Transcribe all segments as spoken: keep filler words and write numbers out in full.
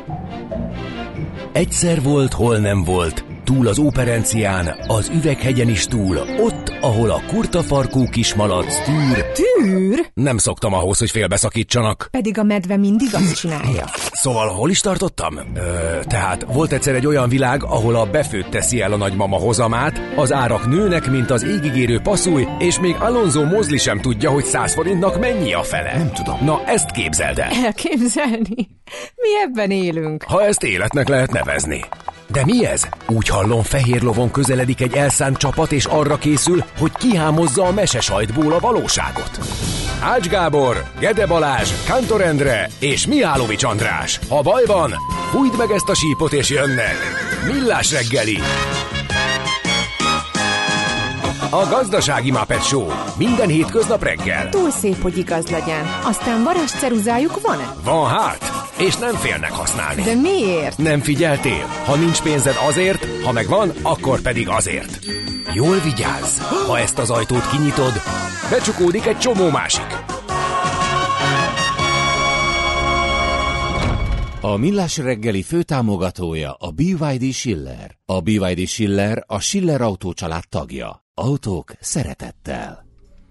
Egyszer volt, hol nem volt, túl az Óperencián, az Üveghegyen is túl, ott, ahol a kurtafarkú kismalac tűr... Tűr? Nem szoktam ahhoz, hogy félbeszakítsanak. Pedig a medve mindig azt csinálja. Szóval hol is tartottam? Ö, tehát volt egyszer egy olyan világ, ahol a befőtt teszi el a nagymama hozamát, az árak nőnek, mint az égigérő passzúj, és még Alonso Mosley sem tudja, hogy száz forintnak mennyi a fele. Nem tudom. Na, ezt képzeld el. Elképzelni? Mi ebben élünk. Ha ezt életnek lehet nevezni. De mi ez? Úgy hallom, fehér lovon közeledik egy elszánt csapat, és arra készül, hogy kihámozza a mesesajtból a valóságot. Ács Gábor, Gede Balázs, Kántor Endre és Mihálovics András. Ha baj van, fújd meg ezt a sípot és jönnek. Millás reggeli. A Gazdasági Muppet Show. Minden hétköznap reggel. Túl szép, hogy igaz legyen. Aztán varázsceruzájuk van-e? Van hát, és nem félnek használni. De miért? Nem figyeltél? Ha nincs pénzed azért, ha megvan, akkor pedig azért. Jól vigyázz! Ha ezt az ajtót kinyitod, becsukódik egy csomó másik. A Millás reggeli főtámogatója a bé vé dé Schiller. A bé vé dé Schiller a Schiller Autó család tagja. Autók szeretettel.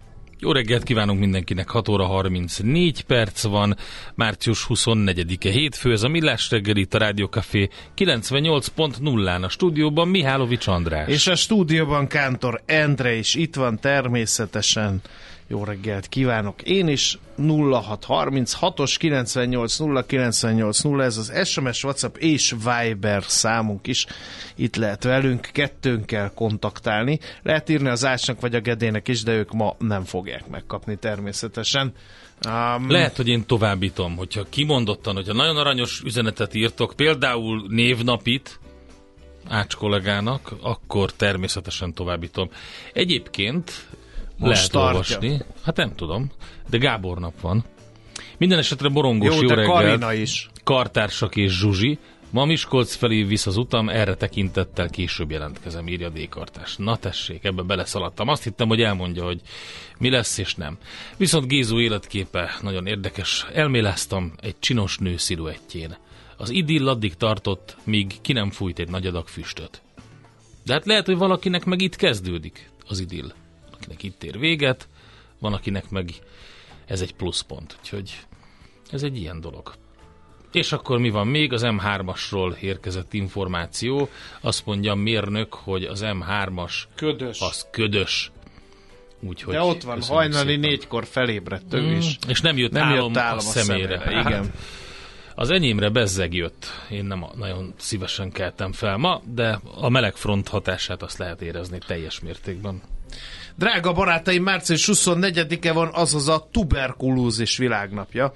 Jó reggelt kívánunk mindenkinek, hat óra harmincnégy perc van, március huszonnegyedike hétfő, ez a Millás reggeli, itt a Rádió Café kilencvennyolc pont nullán, a stúdióban Mihálovics András. És a stúdióban Kántor Endre is itt van természetesen. Jó reggelt kívánok én is. Nulla hat harminchatos kilencvennyolc nulla kilencvennyolc nulla, ez az es em es, WhatsApp és Viber számunk is. Itt lehet velünk kettőnkkel kontaktálni. Lehet írni az Ácsnak vagy a Gedének is, de ők ma nem fogják megkapni természetesen. Um, Lehet, hogy én továbbítom, hogyha kimondottan, hogyha nagyon aranyos üzenetet írtok, például névnapit Ács kollégának, akkor természetesen továbbítom. Egyébként most lehet tartja. olvasni. Hát nem tudom, de Gábor nap van. Minden esetre borongós jó, jó de reggelt. Karina is. Kartársak és Zsuzsi. Ma Miskolc felé visz az utam, erre tekintettel később jelentkezem, írja D-kartás. Na tessék, ebbe beleszaladtam. Azt hittem, hogy elmondja, hogy mi lesz és nem. Viszont Gézó életképe nagyon érdekes. Elméláztam egy csinos nő sziluettjén. Az idill addig tartott, míg ki nem fújt egy nagy adag füstöt. De hát lehet, hogy valakinek meg itt kezdődik az idill. Akinek itt ér véget, van akinek meg ez egy pluszpont. Úgyhogy ez egy ilyen dolog. És akkor mi van még? Az em hármasról érkezett információ. Azt mondja a mérnök, hogy az em hármas ködös. Az ködös. Úgyhogy de ott van, hajnali szépen. Négykor felébredt ő is. Mm, és nem jött nem álom, jött álom a szemére. szemére. Igen. Hát, az enyémre bezzeg jött. Én nem nagyon szívesen keltem fel ma, de a meleg front hatását azt lehet érezni teljes mértékben. Drága barátaim, március huszonnegyedike van, azaz a tuberkulózis világnapja,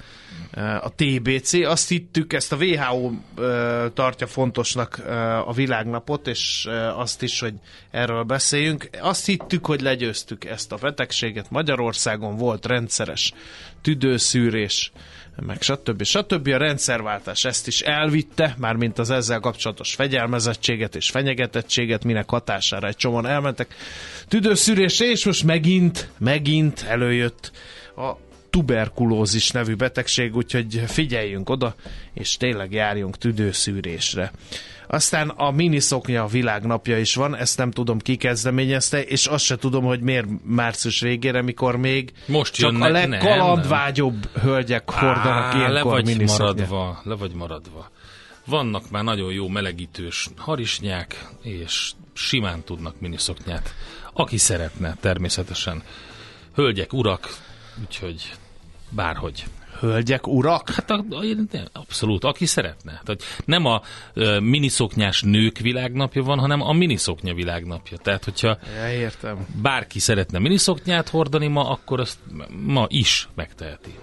a té bé cé. Azt hittük, ezt a vé há ó tartja fontosnak a világnapot, és azt is, hogy erről beszéljünk. Azt hittük, hogy legyőztük ezt a betegséget. Magyarországon volt rendszeres tüdőszűrés, meg stb. stb. A rendszerváltás ezt is elvitte, mármint az ezzel kapcsolatos fegyelmezettséget és fenyegetettséget, minek hatására egy csomóan elmentek tüdőszűrésre, és most megint, megint előjött a tuberkulózis nevű betegség, úgyhogy figyeljünk oda, és tényleg járjunk tüdőszűrésre. Aztán a miniszoknya világnapja is van, ezt nem tudom ki kezdeményezte, és azt se tudom, hogy miért március végére, mikor még most csak jönnek, a legkalandvágyobb hölgyek hordanak ilyenkor le vagy miniszoknyát. maradva, le vagy maradva. Vannak már nagyon jó melegítős harisnyák, és simán tudnak miniszoknyát. Aki szeretne, természetesen. Hölgyek, urak, úgyhogy bárhogy. Hölgyek, urak? Hát a, a, abszolút, aki szeretne. Tehát nem a uh, miniszoknyás nők világnapja van, hanem a miniszoknya világnapja. Tehát, hogyha ja, értem. bárki szeretne miniszoknyát hordani ma, akkor azt ma is megteheti.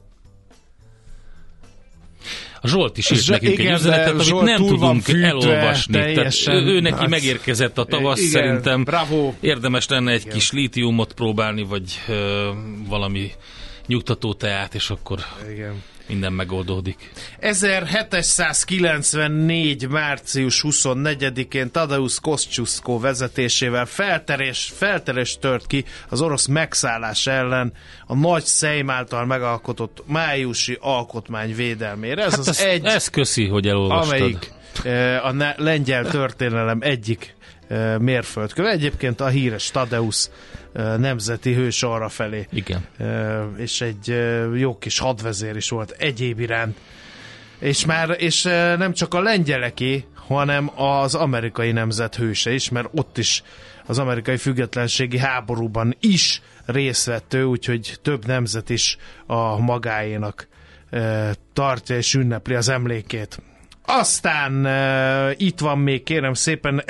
A Zsolt is írt Zs- nekünk igen, egy üzenetet, amit Zsolt nem tudunk fűtve, elolvasni. Tehát ő, ő neki hát, megérkezett a tavasz, igen, szerintem bravo. Érdemes lenne egy igen. kis lítiumot próbálni, vagy ö, valami nyugtató teát, és akkor igen. minden megoldódik. ezerhétszázkilencvennégy. március huszonnegyedikén Tadeusz Kosciuszko vezetésével felterés, felterés tört ki az orosz megszállás ellen a nagy szejm által megalkotott májusi alkotmány védelmére. Ez hát az ez, egy, ez köszi, hogy elolvastad. amelyik e, a ne, lengyel történelem egyik e, mérföldköve. Egyébként a híres Tadeusz e, nemzeti hős arrafelé. Igen. E, és egy e, jó kis hadvezér is volt egyéb iránt. És már és e, nem csak a lengyeleké, hanem az amerikai nemzet hőse is, mert ott is az amerikai függetlenségi háborúban is részt vett ő, úgyhogy több nemzet is a magáénak e, tartja és ünnepli az emlékét. Aztán e, itt van még, kérem szépen,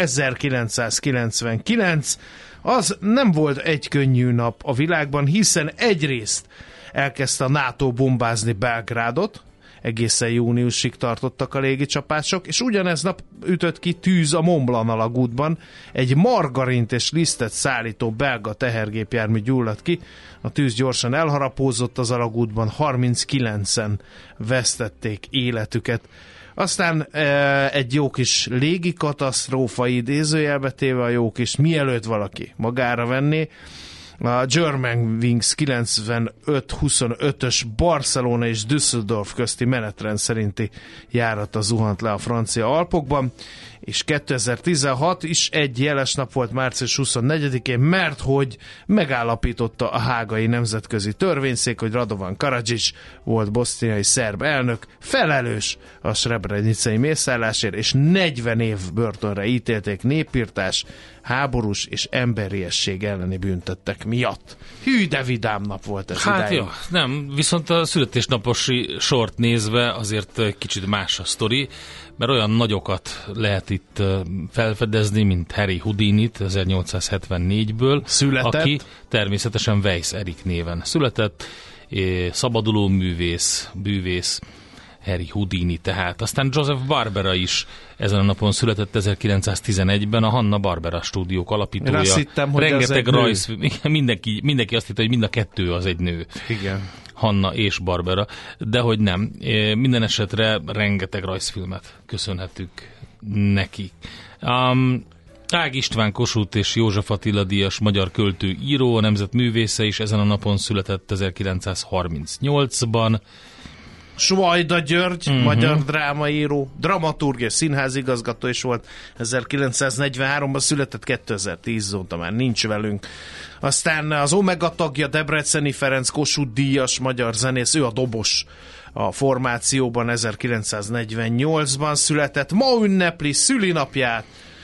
ezerkilencszázkilencvenkilenc. Az nem volt egy könnyű nap a világban, hiszen egyrészt elkezdte a NATO bombázni Belgrádot, egészen júniusig tartottak a légicsapások, és ugyanez nap ütött ki tűz a Mont Blanc alagútban. Egy margarint és lisztet szállító belga tehergépjármű gyulladt ki. A tűz gyorsan elharapózott az alagútban, harminckilencen vesztették életüket. Aztán e, egy jó kis légi katasztrófa, idézőjelbe téve a jó kis, mielőtt valaki magára venné. A Germanwings kilencvenöt huszonötös Barcelona és Düsseldorf közti menetrend szerinti járata zuhant le a francia Alpokban, és kétezer-tizenhat is egy jeles nap volt március huszonnegyedikén, mert hogy megállapította a hágai nemzetközi törvényszék, hogy Radovan Karadzic volt boszniai szerb elnök, felelős a srebrenicai mészárlásért, és negyven év börtönre ítélték népirtás, háborús és emberiesség elleni büntettek miatt. Hű, de vidám nap volt ez Hát idáig. jó, nem, viszont a születésnaposi sort nézve azért kicsit más a sztori, mert olyan nagyokat lehet itt felfedezni, mint Harry Houdinit ezernyolcszázhetvennégből, Született. aki természetesen Weiss Erik néven született, szabaduló művész, bűvész, Harry Houdini tehát. Aztán Joseph Barbera is ezen a napon született ezerkilencszáztizenegyben, a Hanna-Barbera stúdiók alapítója. Én azt hittem, hogy rengeteg ez egy rajz, mindenki, mindenki azt hitte, hogy mind a kettő az egy nő. Igen. Hanna és Barbera, de hogy nem. Minden esetre rengeteg rajzfilmet köszönhetünk neki. Um, Ág István Kossuth és József Attila díjas magyar költő, író, a nemzet művésze is ezen a napon született ezerkilencszázharmincnyolcban. Svajda György, Uh-huh. magyar drámaíró, dramaturg és színházigazgató is volt. ezerkilencszáznegyvenháromban született, kétezer-tíz óta már nincs velünk. Aztán az Omega tagja, Debreceni Ferenc, Kossuth díjas magyar zenész, ő a dobos a formációban, ezerkilencszáznegyvennyolcban született. Ma ünnepli szülinapját,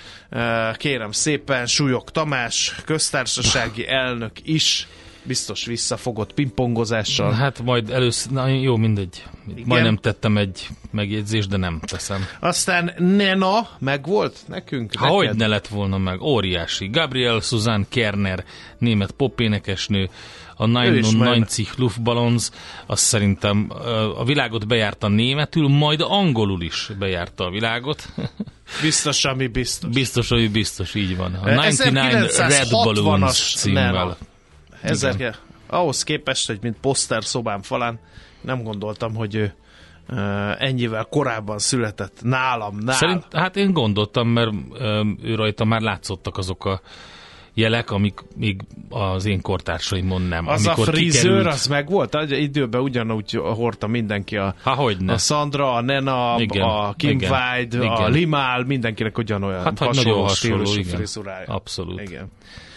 kérem szépen, Súlyog Tamás, köztársasági elnök is, biztos visszafogott pingpongozással. Hát majd először, na jó, mindegy. Igen. Majdnem tettem egy megjegyzést, de nem teszem. Aztán Nena megvolt nekünk? Ha hogy ne lett volna meg, óriási. Gabriel Susanne Kerner, német popénekesnő, a neunundneunzig Luftballons, azt szerintem a világot bejárta németül, majd angolul is bejárta a világot. Biztos, ami biztos. Biztos, hogy biztos, így van. A kilencvenkilenc Red Balloons címmel. Ezer, ahhoz képest, hogy mint poszter szobám falán, nem gondoltam, hogy ő uh, ennyivel korábban született nálam. nálam. Szerint, hát én gondoltam, mert um, ő rajta már látszottak azok a jelek, amik még az én kortársaimon nem. Az amikor a frizőr, kikerült... az meg volt? Időben ugyanúgy hordta mindenki a, Há, hogyne. a Sandra, a Nena, Igen, a Kim igen, Wilde, igen. a Limál, mindenkinek ugyanolyan Hát, hát hasonló, nagyon hasonló, stílusú igen. frizurája. Abszolút. Igen.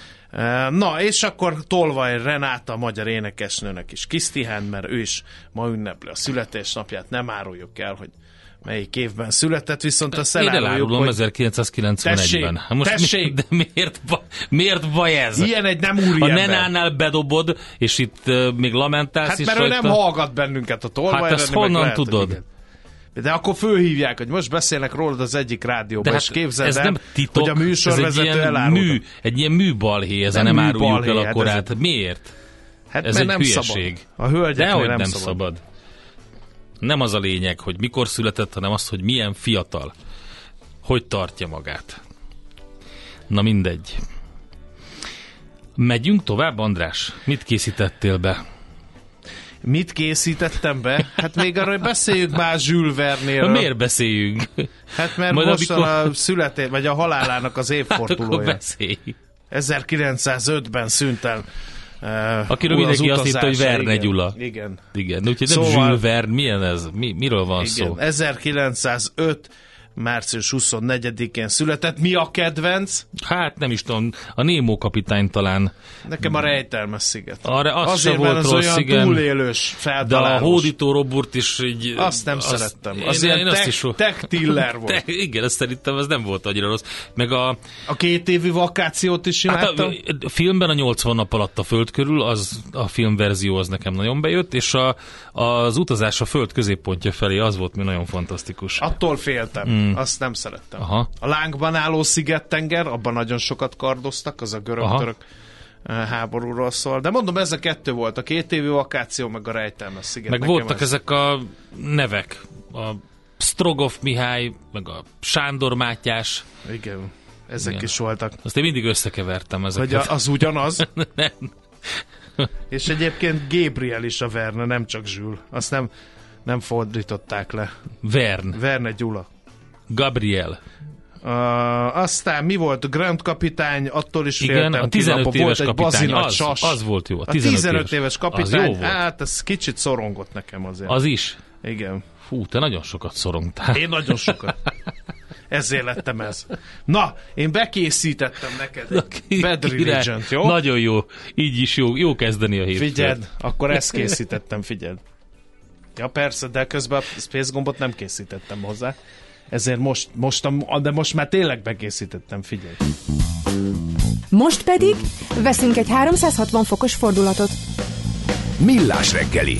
Na, és akkor Tolvaj Renáta, a magyar énekesnőnek is Kisztihán, mert ő is ma ünnepli a születésnapját, nem áruljuk el, hogy melyik évben született, viszont a Én szeláruljuk, elárulom hogy... ezerkilencszázkilencvenegyben. Tessék, Hát most tessék! Mi, de miért, ba, miért baj ez? Ilyen egy nem úri A ember. Nenánál bedobod, és itt uh, még lamentálsz Hát is mert ő rajta. nem hallgat bennünket a Tolvaj Hát ezt René, meg honnan lehet, hogy tudod? igen. De akkor fölhívják, hogy most beszélnek rólad az egyik rádióban, De és hát képzeld ez el, nem titok, hogy a műsorvezető ez egy ilyen elárulta. mű, egy ilyen műbalhé, ezen Nem nem, nem áruljuk műbalhé, el a hát korát. ez- Miért? Hát Ez mert egy nem hülyeség. szabad. A hölgyeknél Dehogy nem, nem szabad. szabad. Nem az a lényeg, hogy mikor született, hanem az, hogy milyen fiatal. Hogy tartja magát. Na mindegy. Megyünk tovább, András? Mit készítettél be? mit készítettem be? Hát még arra, hogy beszéljük már Jules Verne-ről. Miért beszéljünk? Hát mert Majd most amikor... a születé, vagy a halálának az évfordulója. Hát beszélj. ezerkilencszázötben szűnt el. Uh, Akiről mindenki azt hitt, hogy Verne igen, Gyula. Igen. Igen, úgyhogy Szóval, nem Jules Verne, milyen ez? Mi, miről van igen, szó? ezerkilencszázöt március huszonnegyedikén született. Mi a kedvenc? Hát nem is tudom, a Nemo kapitány talán. Nekem a Rejtelmes sziget. Arra az Azért, se volt mert az rossz, olyan igen. túlélős, De feltalálós. a hódító Roburt is így... Azt nem azt, szerettem. Az én, ilyen én azt tech, is, tech tiller volt. Te, igen, azt szerintem az nem volt annyira rossz. Meg a... A két évi vakációt is imádtam. Hát a, a filmben a nyolcvan nap alatt a föld körül, az a filmverzió az nekem nagyon bejött, és a, az utazás a föld középpontja felé az volt mi nagyon fantasztikus. Attól féltem. Mm. Azt nem szerettem. Aha. A lángban álló szigettenger, abban nagyon sokat kardoztak, az a görög-török háborúról szól. De mondom, ez a kettő volt. A két évi vakáció, meg a Rejtelmes sziget. Meg Nekem voltak ez... ezek a nevek. A Strogoff Mihály, meg a Sándor Mátyás. Igen, ezek Igen. is voltak. Azt én mindig összekevertem ezeket. Hogy az ugyanaz? Nem. És egyébként Gabriel is a Verne, nem csak Jules. Azt nem, nem fordították le. Verne. Verne Gyula. Gabriel. Uh, aztán mi volt? Grand kapitány, attól is Igen, féltem. a tizenöt ki, éves volt egy kapitány, bazinagy az, sas. az volt jó. A A tizenöt, tizenöt éves kapitány, az jó volt. hát ez kicsit szorongott nekem azért. Az is. Igen. Fú, te nagyon sokat szorongtál. Én nagyon sokat. Ezért lettem ez. Na, én bekészítettem neked egy Bad Religion-t, jó? Nagyon jó. Így is jó, jó kezdeni a hétfőt. Figyeld, akkor ezt készítettem, figyeld. Ja persze, de közben a Space gombot nem készítettem hozzá. Ezért most, most a, de most már tényleg bekészítettem, figyelj. Most pedig veszünk egy háromszázhatvan fokos fordulatot. Millás reggeli.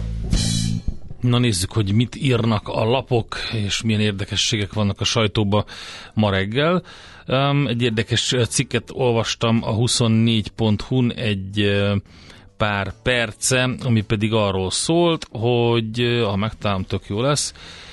Na nézzük, hogy mit írnak a lapok, és milyen érdekességek vannak a sajtóban ma reggel. Um, egy érdekes cikket olvastam a huszonnégy pont hu-n egy uh, pár perce, ami pedig arról szólt, hogy uh, ha megtalálom, tök jó lesz.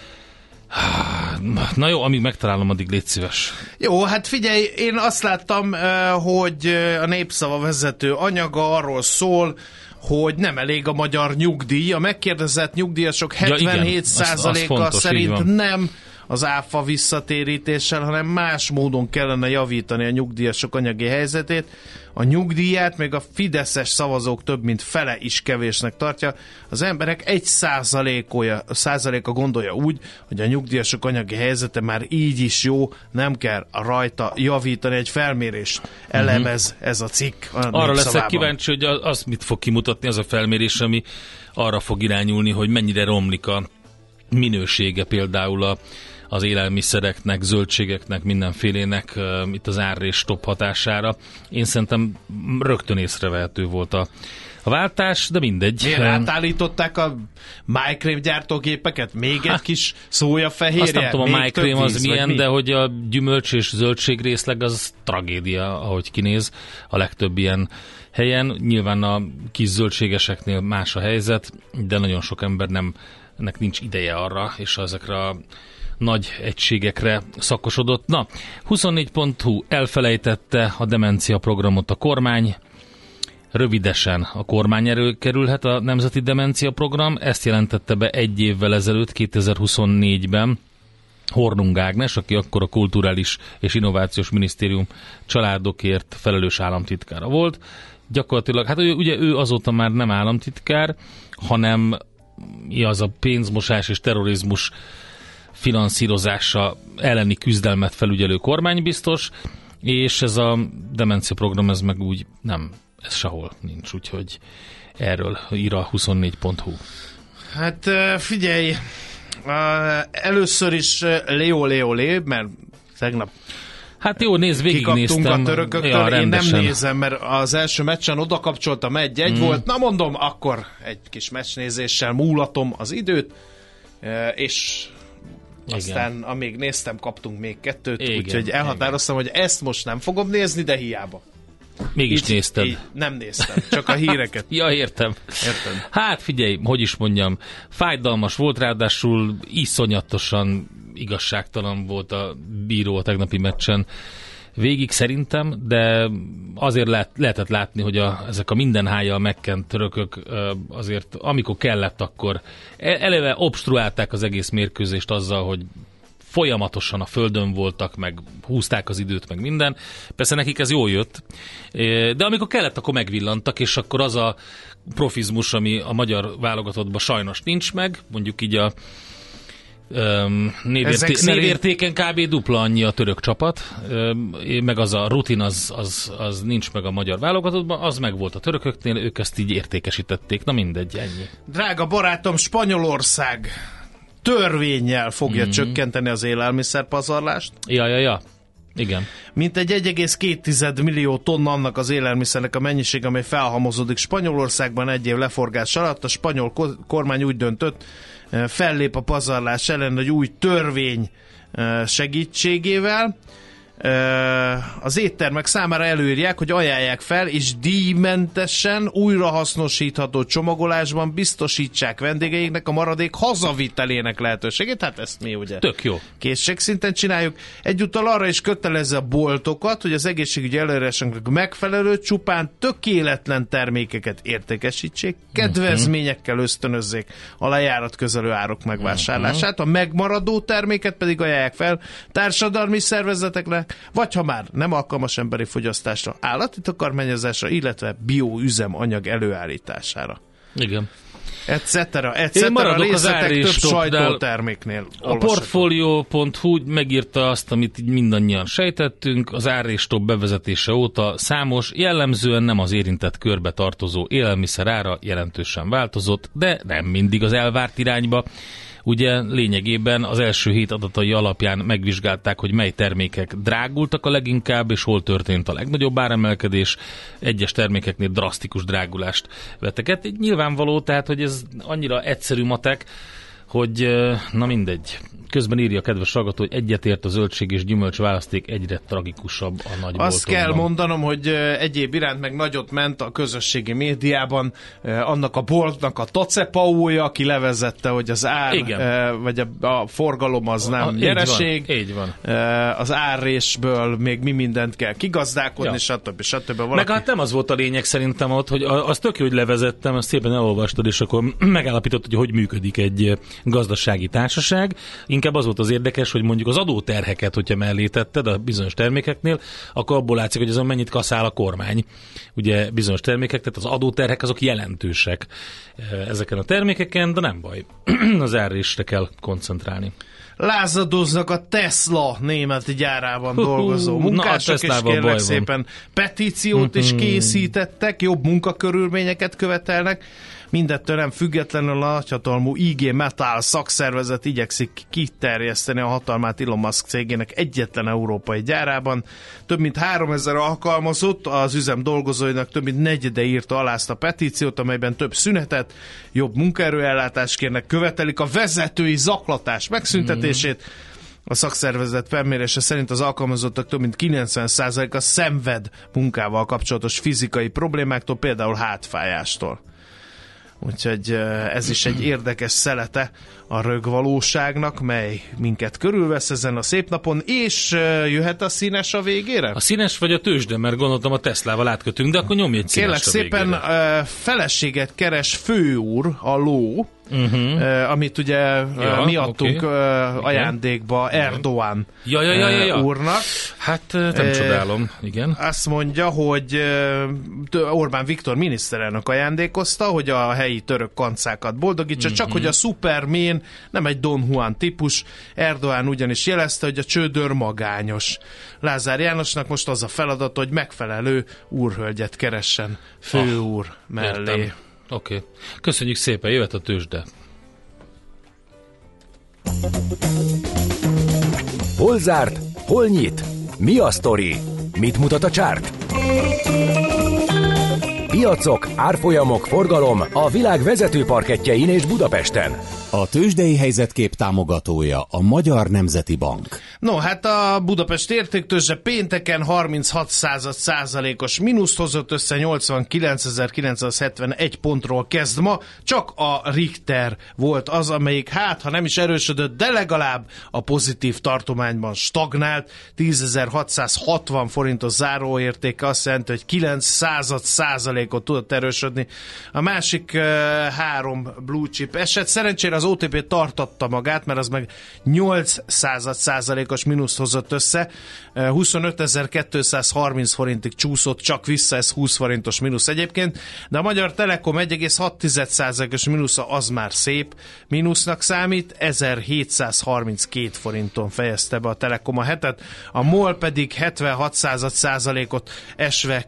Na jó, amíg megtalálom, addig légy szíves. Jó, hát figyelj, én azt láttam, hogy a Népszava vezető anyaga arról szól, hogy nem elég a magyar nyugdíj. A megkérdezett nyugdíjasok hetvenhét százaléka ja, szerint nem az áfa visszatérítéssel, hanem más módon kellene javítani a nyugdíjasok anyagi helyzetét. A nyugdíját még a fideszes szavazók több mint fele is kevésnek tartja. Az emberek egy százaléka gondolja úgy, hogy a nyugdíjasok anyagi helyzete már így is jó, nem kell rajta javítani. Egy felmérést elemez uh-huh. ez a cikk. A arra leszek kíváncsi, hogy az mit fog kimutatni az a felmérés, ami arra fog irányulni, hogy mennyire romlik a minősége például a az élelmiszereknek, zöldségeknek, mindenfélének uh, itt az árrés top hatására. Én szerintem rögtön észrevehető volt a, a váltás, de mindegy. Miért átállították a májkrém gyártógépeket? Még hát, egy kis szójafehérje? Azt nem tudom, a májkrém az víz, milyen, de hogy a gyümölcs és zöldség részleg az tragédia, ahogy kinéz a legtöbb ilyen helyen. Nyilván a kis zöldségeseknél más a helyzet, de nagyon sok ember nem, ennek nincs ideje arra, és ezekre a nagy egységekre szakosodott. Na, huszonnégy pont hu elfelejtette a demencia programot a kormány. Rövidesen a kormány elő kerülhet a Nemzeti Demencia Program. Ezt jelentette be egy évvel ezelőtt, kétezer-huszonnégyben Hornung Ágnes, aki akkor a Kulturális és Innovációs Minisztérium családokért felelős államtitkára volt. Gyakorlatilag, hát ugye ő azóta már nem államtitkár, hanem az a pénzmosás és terrorizmus finanszírozása elleni küzdelmet felügyelő kormánybiztos, és ez a demencia program, ez meg úgy nem, ez sehol nincs, úgyhogy erről ír a huszonnégy pont hu. Hát figyelj, először is Leo Leo Lé, mert tegnap hát jó, nézd, végignéztem. a törököktől, ja, én nem nézem, mert az első meccsen oda kapcsoltam, egy-egy mm. volt, na mondom, akkor egy kis meccsnézéssel múlatom az időt, és igen. Aztán amíg néztem, kaptunk még kettőt, igen, úgyhogy elhatároztam, igen. hogy ezt most nem fogom nézni, de hiába. Mégis így, nézted. Így nem néztem, csak a híreket. Ja, értem. értem. Hát figyelj, hogy is mondjam, fájdalmas volt, ráadásul iszonyatosan igazságtalan volt a bíró a tegnapi meccsen. végig szerintem, de azért lehet, lehetett látni, hogy a, ezek a minden hájjal megkent törökök azért amikor kellett, akkor eleve obstruálták az egész mérkőzést azzal, hogy folyamatosan a földön voltak, meg húzták az időt, meg minden. Persze nekik ez jól jött, de amikor kellett, akkor megvillantak, és akkor az a profizmus, ami a magyar válogatottban sajnos nincs meg, mondjuk így a Um, névérté- szerint... névértéken kb. Dupla annyi a török csapat, um, meg az a rutin az, az, az nincs meg a magyar válogatottban, az meg volt a törököknél, ők ezt így értékesítették, na mindegy, ennyi. Drága barátom, Spanyolország törvénnyel fogja mm-hmm. csökkenteni az élelmiszerpazarlást. Ja, ja, ja. Igen. Mint egy egy egész két millió tonna annak az élelmiszernek a mennyiség, amely felhalmozódik Spanyolországban egy év leforgás alatt. A spanyol kormány úgy döntött, fellép a pazarlás ellen egy új törvény segítségével. Az éttermek számára előírják, hogy ajánlják fel, és díjmentesen újrahasznosítható csomagolásban biztosítsák vendégeiknek a maradék hazavitelének lehetőségét. Hát ezt mi ugye tök jó készségszinten csináljuk. Egyúttal arra is kötelezze a boltokat, hogy az egészségügyi előírásoknak megfelelő, csupán tökéletlen termékeket értékesítsék, kedvezményekkel ösztönözzék a lejárat közelő árok megvásárlását, a megmaradó terméket pedig ajánlják fel társadalmi szervezeteknek, vagy ha már nem alkalmas emberi fogyasztásra, állati takarmányozásra, illetve bioüzemanyag előállítására. Igen. Etc. Etc. A részletek több sajtóterméknél a portfolio pont hu megírta azt, amit így mindannyian sejtettünk, az árrésstop bevezetése óta számos, jellemzően nem az érintett körbe tartozó élelmiszer ára jelentősen változott, de nem mindig az elvárt irányba. Ugye lényegében az első hét adatai alapján megvizsgálták, hogy mely termékek drágultak a leginkább, és hol történt a legnagyobb áremelkedés. Egyes termékeknél drasztikus drágulást vettek. Hát nyilvánvaló, tehát, hogy ez annyira egyszerű matek, hogy na mindegy. Közben írja a kedves hallgató, hogy egyetért a zöldség és gyümölcs választék egyre tragikusabb a nagyboltokban. Azt kell mondanom, hogy egyéb iránt meg nagyot ment a közösségi médiában annak a boltnak a Tocepaója, aki levezette, hogy az ár, Igen. vagy a, a forgalom az nem a, nyereség. Így van, így van. Az árrésből még mi mindent kell kigazdálkodni, ja. stb. stb. Valaki... Meg hát nem az volt a lényeg szerintem ott, hogy az tök jó, hogy levezettem, azt szépen elolvastad, és akkor megállapított, hogy hogy működik egy gazdasági társaság. Inkább az volt az érdekes, hogy mondjuk az adóterheket, hogyha mellé tetted a bizonyos termékeknél, akkor abból látszik, hogy azon mennyit kaszál a kormány. Ugye bizonyos termékek, tehát az adóterhek azok jelentősek ezeken a termékeken, de nem baj. Az árrésre kell koncentrálni. Lázadoznak a Tesla német gyárában dolgozó munkások, és kérlek szépen petíciót is készítettek, jobb munkakörülményeket követelnek. Mindettől nem függetlenül a nagyhatalmú I G Metall szakszervezet igyekszik kiterjeszteni a hatalmát Elon Musk cégének egyetlen európai gyárában. Több mint háromezer alkalmazott, az üzem dolgozóinak több mint negyede írta alá ezt a petíciót, amelyben több szünetet, jobb munkaerőellátást kérnek, követelik a vezetői zaklatás megszüntetését. A szakszervezet felmérése szerint az alkalmazottak több mint kilencven százaléka szenved munkával kapcsolatos fizikai problémáktól, például hátfájástól. Úgyhogy ez is egy érdekes szelete a rögvalóságnak, mely minket körülvesz ezen a szép napon, és jöhet a színes a végére? A színes vagy a tőzsde, mert gondoltam a Teslával átkötünk, de akkor nyomj egy színes a végére. Kérlek szépen, feleséget keres főúr, a ló, uh-huh. amit ugye ja, mi adtunk okay. ajándékba Erdoğan ja, ja, ja, ja, ja. úrnak. Hát nem e, csodálom, igen. Azt mondja, hogy Orbán Viktor miniszterelnök ajándékozta, hogy a helyi török kancákat boldogítsa, uh-huh. csak hogy a Superman nem egy Don Juan típus. Erdoğan ugyanis jelezte, hogy a csődör magányos. Lázár Jánosnak most az a feladat, hogy megfelelő úrhölgyet keressen főúr ah, mellé. Értem. Oké. Okay. Köszönjük szépen, jöhet a tőzsde. Hol zárt? Hol nyit? Mi a sztori? Mit mutat a csárt? Piacok, árfolyamok, forgalom a világ vezető parkettjein és Budapesten. A tőzsdei helyzetkép támogatója a Magyar Nemzeti Bank. No, hát a Budapest értéktőzsde pénteken harminchat százalékos mínuszt hozott össze, nyolcvankilencezer-kilencszázhetvenegy pontról kezd ma. Csak a Richter volt az, amelyik hát, ha nem is erősödött, de legalább a pozitív tartományban stagnált. tízezer-hatszázhatvan forintos záróértéke azt jelenti, hogy kilenc század százalékot tudott erősödni. A másik uh, három blue chip eset. Szerencsére az o té pé tartotta magát, mert az meg nyolc század százalékos mínuszt hozott össze. huszonötezer-kétszázharminc forintig csúszott csak vissza, ez húsz forintos mínusz egyébként, de a Magyar Telekom egy egész hat százalékos mínusza az már szép mínusznak számít, ezerhétszázharminckét forinton fejezte be a Telekom a hetet, a MOL pedig hetvenhat százalékot esve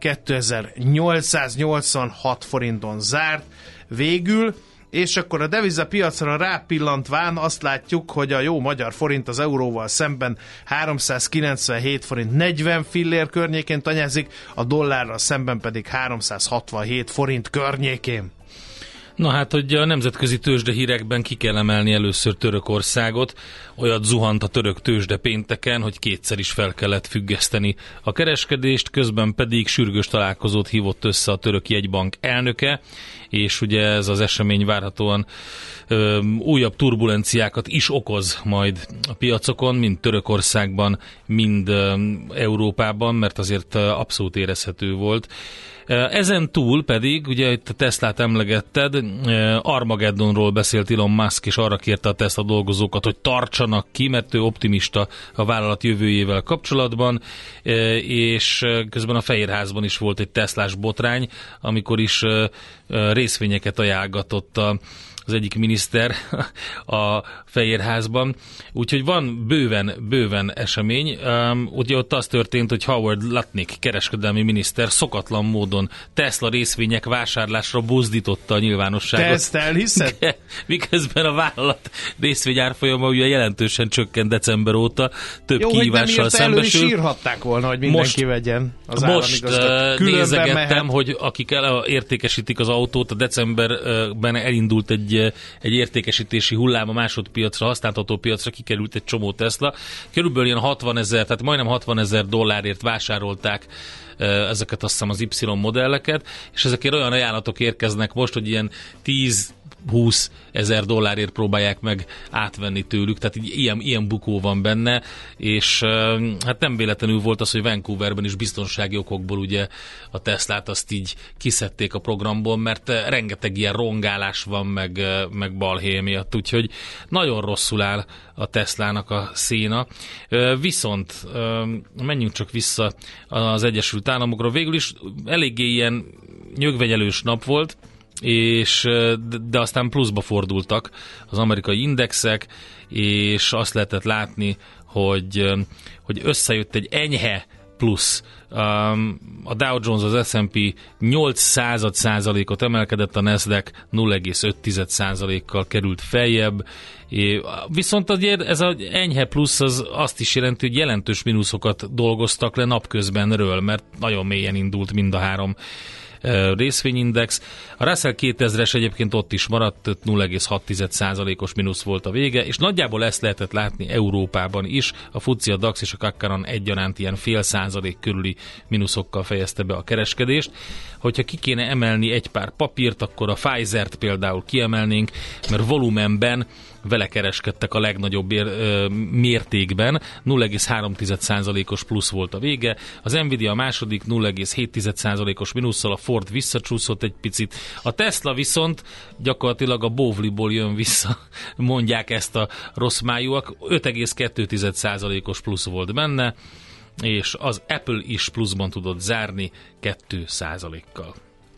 kétezer-nyolcszáznyolcvanhat forinton zárt végül. És akkor a devizapiacra rápillantván azt látjuk, hogy a jó magyar forint az euróval szemben háromszázkilencvenhét forint negyven fillér környékén tanyázik, a dollárral szemben pedig háromszázhatvanhét forint környékén. Na hát, hogy a nemzetközi tőzsdehírekben ki kell emelni először Törökországot. Olyat zuhant a török tőzsde pénteken, hogy kétszer is fel kellett függeszteni a kereskedést, közben pedig sürgős találkozót hívott össze a török jegybank elnöke, és ugye ez az esemény várhatóan ö, újabb turbulenciákat is okoz majd a piacokon, mind Törökországban, mind ö, Európában, mert azért ö, abszolút érezhető volt. Ezen túl pedig, ugye itt a Teslát emlegetted, Armageddonról beszélt Elon Musk, és arra kérte a Tesla dolgozókat, hogy tartsanak ki, mert ő optimista a vállalat jövőjével kapcsolatban, és közben a Fehérházban is volt egy Teslás botrány, amikor is részvényeket ajánlgatott a az egyik miniszter a Fehérházban. Úgyhogy van bőven, bőven esemény. Um, ugye ott az történt, hogy Howard Lutnick kereskedelmi miniszter szokatlan módon Tesla részvények vásárlásra buzdította a nyilvánosságot. Te ezt elhiszed? De, miközben a vállalat részvény árfolyama ugye jelentősen csökkent december óta, több jó, kihívással szembesül. Elő is írhatták volna, hogy mindenki most, vegyen az most uh, nézegettem, mehet. hogy akik el, értékesítik az autót, a decemberben elindult egy egy értékesítési hullám a másodpiacra, használható piacra, kikerült egy csomó Tesla. Körülbelül ilyen hatvanezer, tehát majdnem hatvanezer dollárért vásárolták ezeket, azt hiszem, az Y modelleket, és ezekért olyan ajánlatok érkeznek most, hogy ilyen tíz húsz ezer dollárért próbálják meg átvenni tőlük, tehát így ilyen, ilyen bukó van benne, és hát nem véletlenül volt az, hogy Vancouverben is biztonsági okokból ugye a Teslát azt így kiszedték a programból, mert rengeteg ilyen rongálás van, meg, meg balhé miatt, úgyhogy nagyon rosszul áll a Teslának a széna. Viszont menjünk csak vissza az Egyesült Államokra. Végül is eléggé ilyen nyögvenyelős nap volt, és, de aztán pluszba fordultak az amerikai indexek, és azt lehetett látni, hogy, hogy összejött egy enyhe plusz. A Dow Jones, az es and pé nyolc század százalékot emelkedett, a Nasdaq nulla egész öt százalékkal került feljebb, viszont azért ez az enyhe plusz az azt is jelenti, hogy jelentős mínuszokat dolgoztak le napközbenről, mert nagyon mélyen indult mind a három részvényindex. A Russell kétezres egyébként ott is maradt, nulla egész hat százalékos mínusz volt a vége, és nagyjából ezt lehetett látni Európában is. A FTSE, a DAX és a Kakkaran egyaránt ilyen fél százalék körüli mínuszokkal fejezte be a kereskedést. Hogyha ki kéne emelni egy pár papírt, akkor a Pfizert például kiemelnénk, mert volumenben vele kereskedtek a legnagyobb ér, ö, mértékben, nulla egész három százalékos plusz volt a vége, az Nvidia a második nulla egész hét százalékos mínusszal, a Ford visszacsúszott egy picit, a Tesla viszont gyakorlatilag a bóvliból jön vissza, mondják ezt a rossz májúak, öt egész kettő százalékos plusz volt benne, és az Apple is pluszban tudott zárni két százalékkal.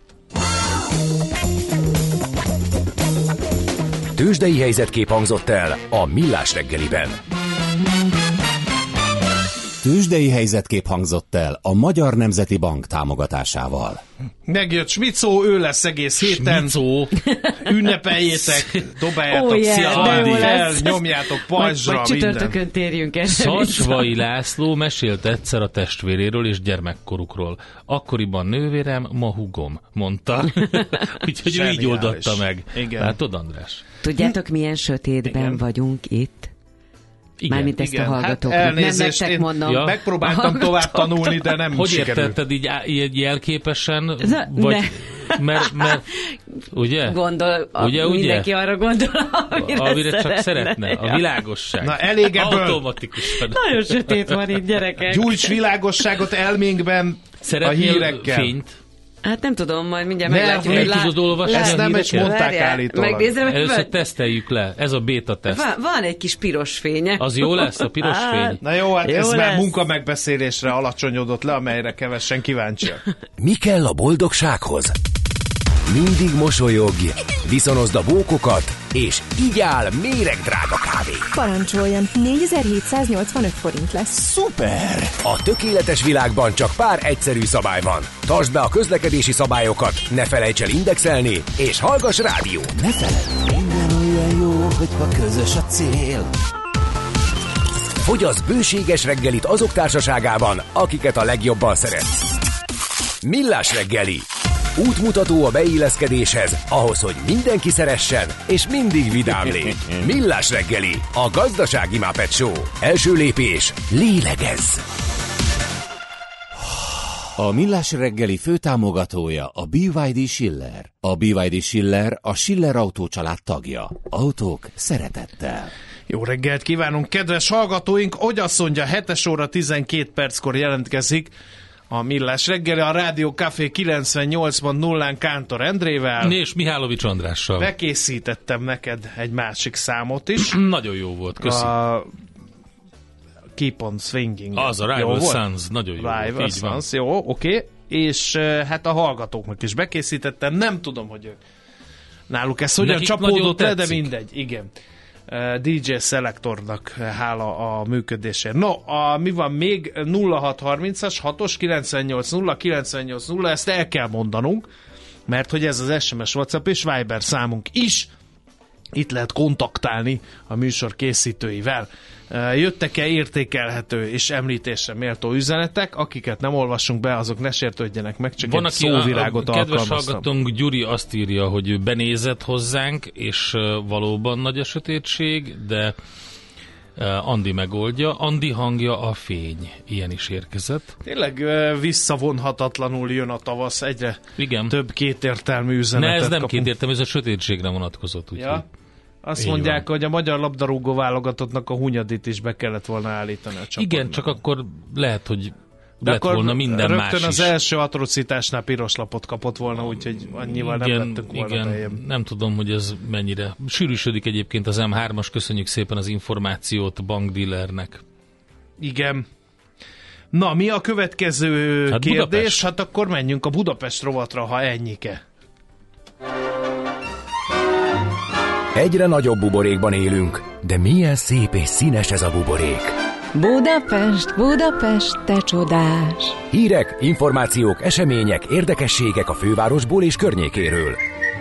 Tőzsdei helyzetkép hangzott el a Millás reggeliben. Tőzsdei helyzetkép hangzott el a Magyar Nemzeti Bank támogatásával. Megjött Smicó, ő lesz egész héten. Smicó. Ünnepeljétek, dobáljátok, oh, yeah, szia, fel, nyomjátok pajzsra, minden. Vagy csütörtökön térjünk el. Szacsvai László mesélt egyszer a testvéréről és gyermekkorukról. Akkoriban nővérem, ma hugom, mondta. Úgyhogy ő így oldotta meg. Igen. Látod, András? Tudjátok, milyen sötétben igen. vagyunk itt? Igen, mármint ezt igen. a hallgatóknak. Hát nem nektek én mondom. Ja. Megpróbáltam tovább tanulni, de nem hogy sikerült. Hogy értetted így, így jelképesen? Vagy, mert, mert, ugye? Gondol, a, ugye, ugye? Mindenki arra gondol, amire, amire szeretne. csak szeretne. A világosság. Na elég ebből. Automatikusan. Nagyon sötét van itt, gyerekek. Gyújts világosságot elménkben szeretnél a hírekkel. Fényt? Hát nem tudom, majd mindjárt ne, meglátjuk. Hogy lá... tudod olvasni ezt nem is mondták állítólag. Megnézem, először teszteljük le. Ez a beta teszt. Van, van egy kis piros fénye. Az jó lesz, a piros fény? Na jó, hát jó ez lesz. már munkamegbeszélésre alacsonyodott le, amelyre kevesen kíváncsiak. Mi kell a boldogsághoz? Mindig mosolyogj, viszonozd a bókokat, és így áll méregdrága kávé. Parancsoljon, négyezer-hétszáznyolcvanöt forint lesz. Szuper! A tökéletes világban csak pár egyszerű szabály van. Tartsd be a közlekedési szabályokat, ne felejts el indexelni, és hallgass rádiót. Ne feledd, minden olyan jó, hogyha közös a cél. Fogyasz bőséges reggelit azok társaságában, akiket a legjobban szeretsz. Millás reggeli. Útmutató a beilleszkedéshez, ahhoz, hogy mindenki szeressen, és mindig vidám légy. Millás reggeli, a gazdasági Muppet Show. Első lépés, lélegezz! A Millás reggeli főtámogatója a bé vé dé Schiller. A bé vé dé Schiller a Schiller Autó család tagja. Autók szeretettel. Jó reggelt kívánunk, kedves hallgatóink! Hogy azt mondja, hetes óra tizenkét perckor jelentkezik a Millás reggeli, a Rádió Café kilencvennyolc pont nullán Kántor Endrével. És Mihálovics Andrással. Bekészítettem neked egy másik számot is. Nagyon jó volt, köszi. A Keep on Swinging. Az a Rival Sons, nagyon jó Rival volt, így van. Sons, jó, oké. Okay. És hát a hallgatóknak is bekészítettem, nem tudom, hogy ők náluk ez hogyan nekik csapódott le, de tetszik. mindegy, igen. dé dzsé Selectornak hála a működésért. No, a, mi van még? nulla hat harmincas, hatos, kilencvennyolc nulla, kilencvennyolc nulla, ezt el kell mondanunk, mert hogy ez az es em es, WhatsApp és Viber számunk is. Itt lehet kontaktálni a műsor készítőivel. Jöttek-e értékelhető és említésre méltó üzenetek? Akiket nem olvassunk be, azok ne sértődjenek meg, csak Van, egy szóvirágot a, a kedves alkalmaztam. hallgatónk Gyuri azt írja, hogy ő benézett hozzánk, és valóban nagy a sötétség, de Andi megoldja. Andi hangja a fény. Ilyen is érkezett. Tényleg visszavonhatatlanul jön a tavasz, egyre Igen. több kétértelmű üzenetet Ne, ez nem kapunk. kétértelmű, ez a sötétségre vonatkozott. Úgyhogy Ja. Azt így mondják, van. hogy a magyar labdarúgó válogatottnak a Hunyadit is be kellett volna állítani a csapatnak. Igen, csak akkor lehet, hogy De lett akkor volna minden más rögtön az is. első atrocitásnál piros lapot kapott volna, úgyhogy annyival nem Igen, lettünk volna igen, beljebb. nem tudom, hogy ez mennyire. Sűrűsödik egyébként az em hármas, köszönjük szépen az információt bankdealernek. Igen. Na, mi a következő Hát kérdés? Budapest. Hát akkor menjünk a Budapest rovatra, ha ennyike. Egyre nagyobb buborékban élünk, de milyen szép és színes ez a buborék. Budapest, Budapest, te csodás! Hírek, információk, események, érdekességek a fővárosból és környékéről.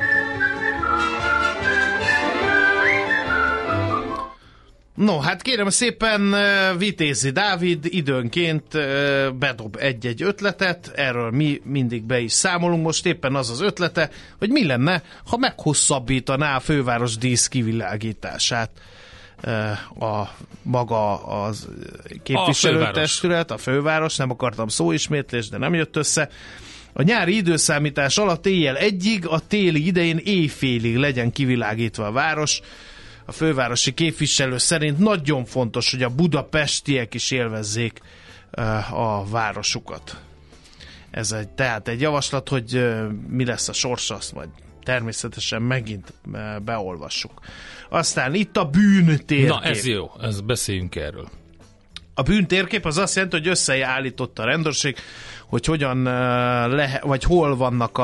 No, hát kérem szépen, Vitézi Dávid időnként bedob egy-egy ötletet, erről mi mindig be is számolunk, most éppen az az ötlete, hogy mi lenne, ha meghosszabbítaná a főváros dísz kivilágítását a maga az képviselőtestület, a főváros, nem akartam szóismétlést, de nem jött össze. A nyári időszámítás alatt éjjel egyig, a téli idején éjfélig legyen kivilágítva a város. A fővárosi képviselő szerint nagyon fontos, hogy a budapestiek is élvezzék a városukat. Ez egy, tehát egy javaslat, hogy mi lesz a sorsa, azt majd természetesen megint beolvassuk. Aztán itt a bűntérkép. Na ez jó, ez beszéljünk erről. A bűntérkép az azt jelenti, hogy összeállította a rendőrség, hogy hogyan lehet, vagy hol vannak a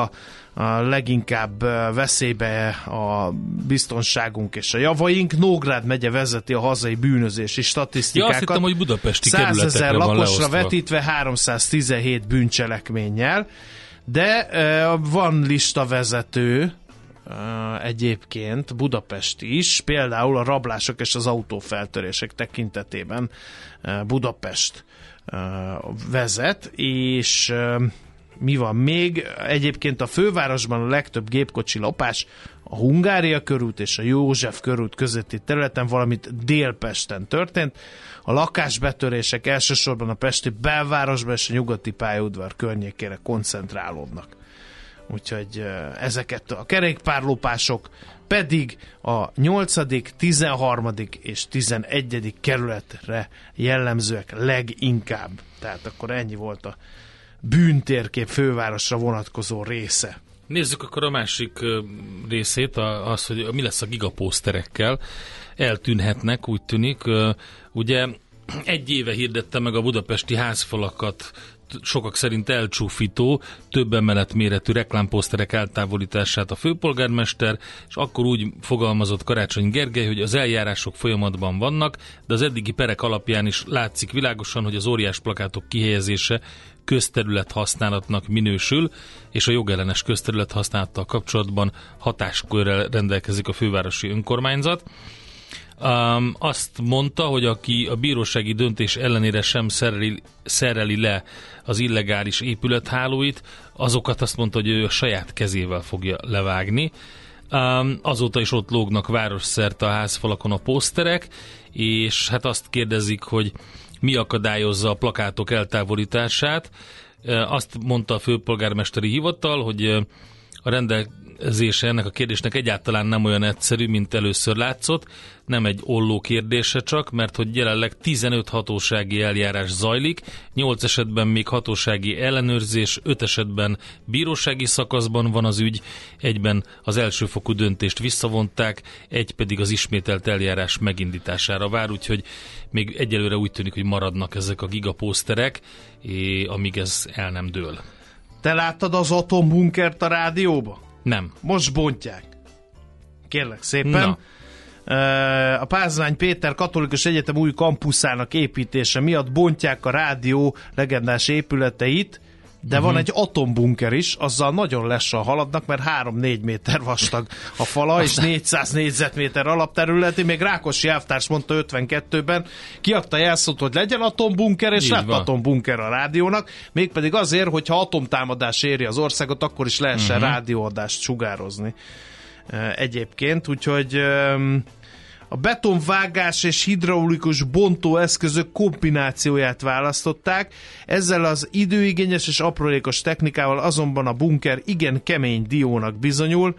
a leginkább veszélybe a biztonságunk és a javaink. Nógrád megye vezeti a hazai bűnözési statisztikákat. Ja, azt hittem, hogy budapesti kerületekre százezer van lakosra leosztva. vetítve háromszáztizenhét bűncselekménnyel, de uh, van listavezető uh, egyébként Budapest is, például a rablások és az autófeltörések tekintetében uh, Budapest uh, vezet, és uh, mi van még? Egyébként a fővárosban a legtöbb gépkocsi lopás a Hungária körút és a József körút közötti területen, valamint Délpesten történt. A lakásbetörések elsősorban a pesti belvárosban és a nyugati pályaudvar környékére koncentrálódnak. Úgyhogy ezeket a kerékpárlopások pedig a nyolcadik, tizenharmadik és tizenegyedik kerületre jellemzőek leginkább. Tehát akkor ennyi volt a bűntérkép fővárosra vonatkozó része. Nézzük akkor a másik részét, az, hogy mi lesz a gigapószterekkel. Eltűnhetnek, úgy tűnik. Ugye egy éve hirdette meg a budapesti házfalakat sokak szerint elcsúfító, több emelet méretű reklámpószterek eltávolítását a főpolgármester, és akkor úgy fogalmazott Karácsony Gergely, hogy az eljárások folyamatban vannak, de az eddigi perek alapján is látszik világosan, hogy az óriás plakátok kihelyezése közterület használatnak minősül, és a jogellenes közterület használattal kapcsolatban hatáskörrel rendelkezik a fővárosi önkormányzat. Um, azt mondta, hogy aki a bírósági döntés ellenére sem szereli, szereli le az illegális épülethálóit, azokat azt mondta, hogy ő a saját kezével fogja levágni. Um, azóta is ott lógnak városszerte a házfalakon a pószterek, és hát azt kérdezik, hogy mi akadályozza a plakátok eltávolítását. Azt mondta a főpolgármesteri hivatal, hogy a rendelkezése ennek a kérdésnek egyáltalán nem olyan egyszerű, mint először látszott. Nem egy olló kérdése csak, mert hogy jelenleg tizenöt hatósági eljárás zajlik, nyolc esetben még hatósági ellenőrzés, öt esetben bírósági szakaszban van az ügy, egyben az elsőfokú döntést visszavonták, egy pedig az ismételt eljárás megindítására vár, úgyhogy még egyelőre úgy tűnik, hogy maradnak ezek a gigapószterek, amíg ez el nem dől. Te láttad az atombunkert a rádióba? Nem. Most bontják. Kérlek szépen. Na. A Pázmány Péter Katolikus Egyetem új kampuszának építése miatt bontják a rádió legendás épületeit, de uh-huh. van egy atombunker is, azzal nagyon lassan haladnak, mert három-négy méter vastag a fala, és négyszáz négyzetméter alapterületi, még Rákosi elvtárs mondta ötvenkettőben, kiadta jelszót, hogy legyen atombunker, és lett atombunker a rádiónak, mégpedig azért, hogyha atomtámadás éri az országot, akkor is lehessen uh-huh. rádióadást sugározni egyébként, úgyhogy a betonvágás és hidraulikus bontóeszközök kombinációját választották, ezzel az időigényes és aprólékos technikával azonban a bunker igen kemény diónak bizonyul,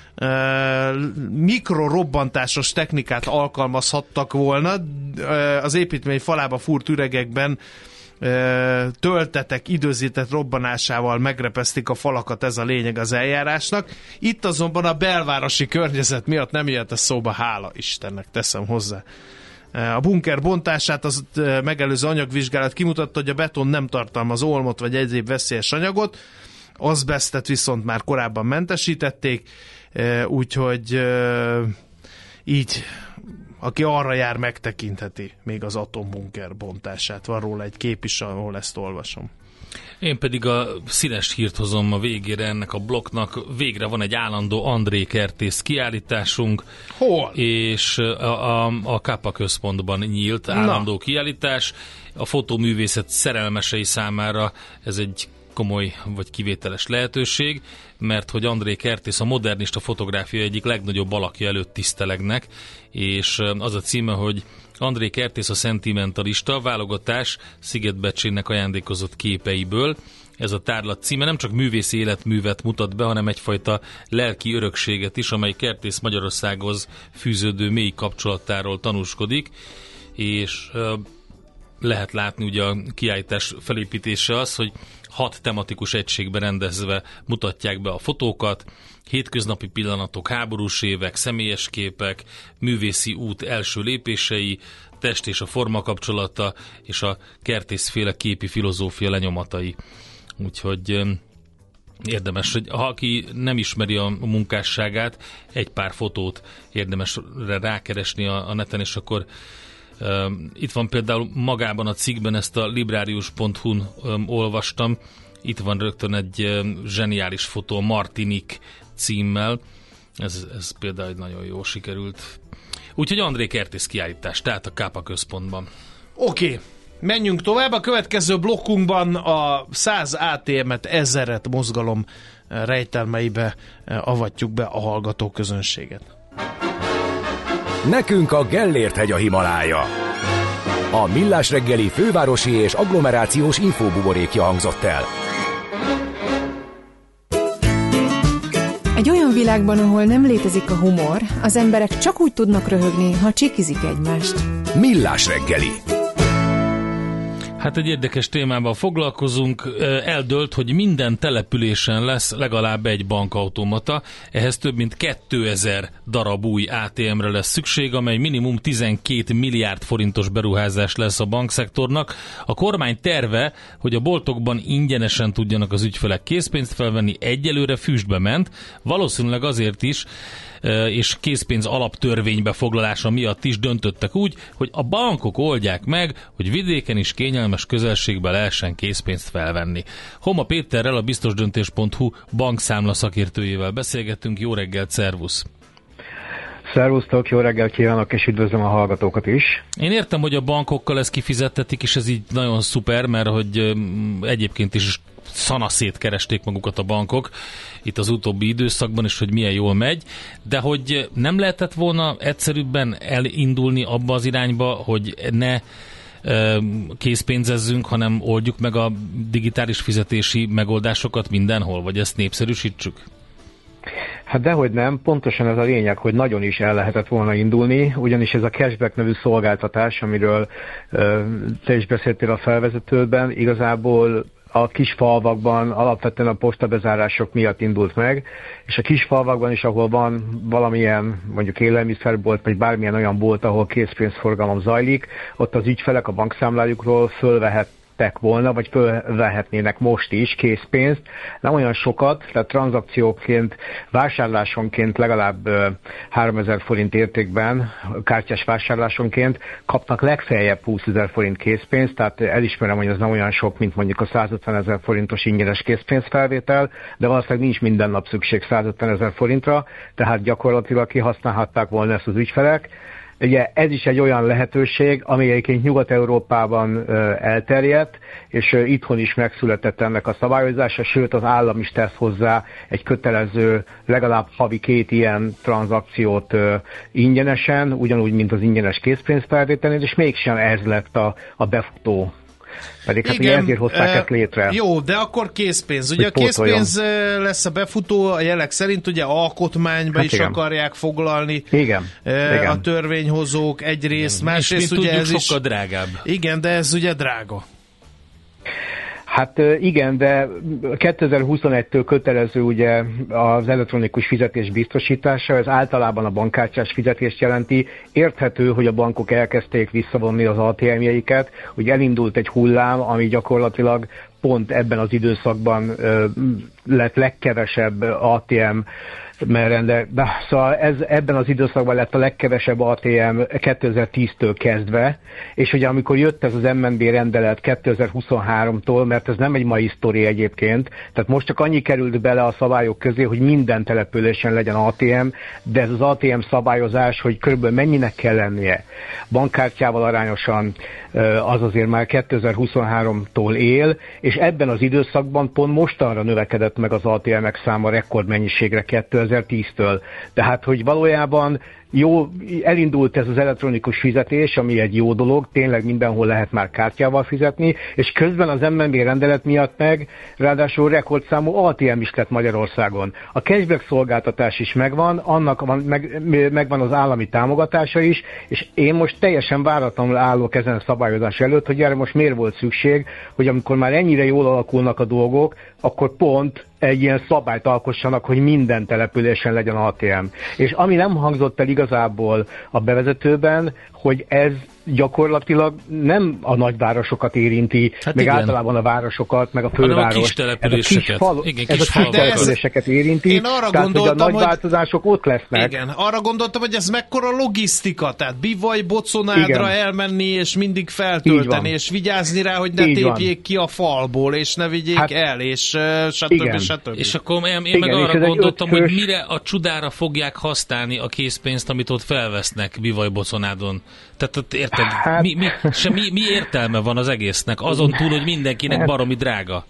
mikrorobbantásos technikát alkalmazhattak volna, az építmény falába fúrt üregekben töltetek időzített robbanásával megrepesztik a falakat, ez a lényeg az eljárásnak. Itt azonban a belvárosi környezet miatt nem jöhet a szóba, hála Istennek, teszem hozzá. A bunker bontását az megelőző anyagvizsgálat kimutatta, hogy a beton nem tartalmaz olmot vagy egyéb veszélyes anyagot, azbesztet viszont már korábban mentesítették, úgyhogy így aki arra jár, megtekintheti még az atombunker bontását. Van róla egy kép is, ahol ezt olvasom. Én pedig a színes hírt hozom a végére ennek a blokknak. Végre van egy állandó André Kertész kiállításunk. Hol? És a, a, a Kápa központban nyílt állandó Na. kiállítás. A fotóművészet szerelmesei számára ez egy komoly vagy kivételes lehetőség, mert hogy André Kertész a modernista fotográfia egyik legnagyobb alakja előtt tisztelegnek, és az a címe, hogy André Kertész a szentimentalista, válogatás Szigetbecsének ajándékozott képeiből. Ez a tárlat címe nem csak művészi életművet mutat be, hanem egyfajta lelki örökséget is, amely Kertész Magyarországhoz fűződő mély kapcsolatáról tanúskodik, és lehet látni ugye a kiállítás felépítése az, hogy hat tematikus egységben rendezve mutatják be a fotókat, hétköznapi pillanatok, háborús évek, személyes képek, művészi út első lépései, test és a forma kapcsolata, és a Kertészféle képi filozófia lenyomatai. Úgyhogy érdemes, hogy ha aki nem ismeri a munkásságát, egy pár fotót érdemes rákeresni a, a neten, és akkor uh, itt van például magában a cikkben, ezt a librarius pont hu-n um, olvastam, itt van rögtön egy um, zseniális fotó, Martinik címmel, ez, ez például egy nagyon jó sikerült. Úgyhogy André Kertész kiállítás, tehát a Kápa központban. Oké. Okay. Menjünk tovább, a következő blokkunkban a száz á té em-et, ezeret mozgalom rejtelmeibe avatjuk be a hallgató közönséget. Nekünk a Gellért-hegy a Himalája. A Millás reggeli fővárosi és agglomerációs infóbuborékja hangzott el. Egy olyan világban, ahol nem létezik a humor, az emberek csak úgy tudnak röhögni, ha csikizik egymást. Millás reggeli. Hát egy érdekes témával foglalkozunk. Eldőlt, hogy minden településen lesz legalább egy bankautomata. Ehhez több mint kétezer darab új á té em-re lesz szükség, amely minimum tizenkét milliárd forintos beruházás lesz a bankszektornak. A kormány terve, hogy a boltokban ingyenesen tudjanak az ügyfelek készpénzt felvenni, egyelőre füstbe ment. Valószínűleg azért is, és készpénz alaptörvénybe foglalása miatt is döntöttek úgy, hogy a bankok oldják meg, hogy vidéken is kényelmes közelségben lehessen készpénzt felvenni. Homa Péterrel, a biztosdöntés pont hu bankszámla szakértőjével beszélgettünk. Jó reggelt, szervusz! Szervusztok, jó reggelt kívánok, és üdvözlöm a hallgatókat is. Én értem, hogy a bankokkal ezt kifizettetik, és ez így nagyon szuper, mert hogy egyébként is szanaszét keresték magukat a bankok itt az utóbbi időszakban, és hogy milyen jól megy, de hogy nem lehetett volna egyszerűbben elindulni abba az irányba, hogy ne készpénzezzünk, hanem oldjuk meg a digitális fizetési megoldásokat mindenhol, vagy ezt népszerűsítsük? Hát dehogy nem, pontosan ez a lényeg, hogy nagyon is el lehetett volna indulni, ugyanis ez a cashback nevű szolgáltatás, amiről uh, te is beszéltél a felvezetőben, igazából a kis falvakban alapvetően a postabezárások miatt indult meg, és a kis falvakban is, ahol van valamilyen mondjuk élelmiszerbolt, vagy bármilyen olyan bolt, ahol készpénzforgalom zajlik, ott az ügyfelek a bankszámlájukról fölvehet volna, vagy fölvehetnének most is készpénzt, nem olyan sokat, tehát tranzakcióként, vásárlásonként legalább háromezer forint értékben, kártyás vásárlásonként kapnak legfeljebb húszezer forint készpénzt, tehát elismerem, hogy ez nem olyan sok, mint mondjuk a százötvenezer forintos ingyenes készpénzfelvétel, de valószínűleg nincs minden nap szükség százötvenezer forintra, tehát gyakorlatilag kihasználhatták volna ezt az ügyfelek. Ugye ez is egy olyan lehetőség, ami egyébként Nyugat-Európában ö, elterjedt, és ö, itthon is megszületett ennek a szabályozása, sőt az állam is tesz hozzá egy kötelező, legalább havi két ilyen tranzakciót ö, ingyenesen, ugyanúgy, mint az ingyenes készpénzfelvételnél, és mégsem ez lett a, a befutó. Pedig hát ugye ezért hozták e, ezt létre. Jó, de akkor készpénz. Ugye a készpénz lesz a befutó, a jelek szerint ugye alkotmányba hát is igen. akarják foglalni igen. E, igen. a törvényhozók egyrészt, igen. másrészt ugye tudjuk, ez is sokkal drágább. Igen, de ez ugye drága. Hát igen, de kétezer-huszonegytől kötelező ugye az elektronikus fizetés biztosítása, ez általában a bankkártyás fizetést jelenti. Érthető, hogy a bankok elkezdték visszavonni az á té em-jeiket, hogy elindult egy hullám, ami gyakorlatilag pont ebben az időszakban ö, lett legkevesebb á té em, mert de, de, szóval ez, ebben az időszakban lett a legkevesebb á té em kétezer-tíztől kezdve, és ugye amikor jött ez az em en bé rendelet kétezer-huszonháromtól, mert ez nem egy mai sztori egyébként, tehát most csak annyi került bele a szabályok közé, hogy minden településen legyen á té em, de ez az á té em szabályozás, hogy körülbelül mennyinek kell lennie bankkártyával arányosan, az azért már kétezer-huszonháromtól él, és ebben az időszakban pont mostanra növekedett meg az á té em-ek száma rekordmennyiségre kétezer-tíztől. Tehát, hogy valójában jó, elindult ez az elektronikus fizetés, ami egy jó dolog, tényleg mindenhol lehet már kártyával fizetni, és közben az em en bé rendelet miatt meg, ráadásul rekordszámú á té em is lett Magyarországon. A cashback szolgáltatás is megvan, annak van, meg, megvan az állami támogatása is, és én most teljesen váratlanul állok ezen a szabályozás előtt, hogy erre most miért volt szükség, hogy amikor már ennyire jól alakulnak a dolgok, akkor pont egy ilyen szabályt alkossanak, hogy minden településen legyen á té em. És ami nem hangzott el igazából a bevezetőben, hogy ez gyakorlatilag nem a nagyvárosokat érinti, hát meg igen. általában a városokat, meg a főváros. Hanem a kis településeket. Ez a kis, fal, igen, ez kis a kis településeket érinti, én arra tehát hogy a nagy hogy... változások ott lesznek. Igen, arra gondoltam, hogy ez mekkora logisztika, tehát Bivaj Boconádra elmenni, és mindig feltölteni, és vigyázni rá, hogy ne tépjék ki a falból, és ne vigyék hát, el, és uh, stb. stb. És akkor én, én meg igen, arra gondoltam, hogy mire a csudára fogják használni a készpénzt, amit ott felvesznek Bivaj Boconádon. Tehát ott érted, hát... mi, mi, se, mi, mi értelme van az egésznek, azon túl, hogy mindenkinek baromi drága?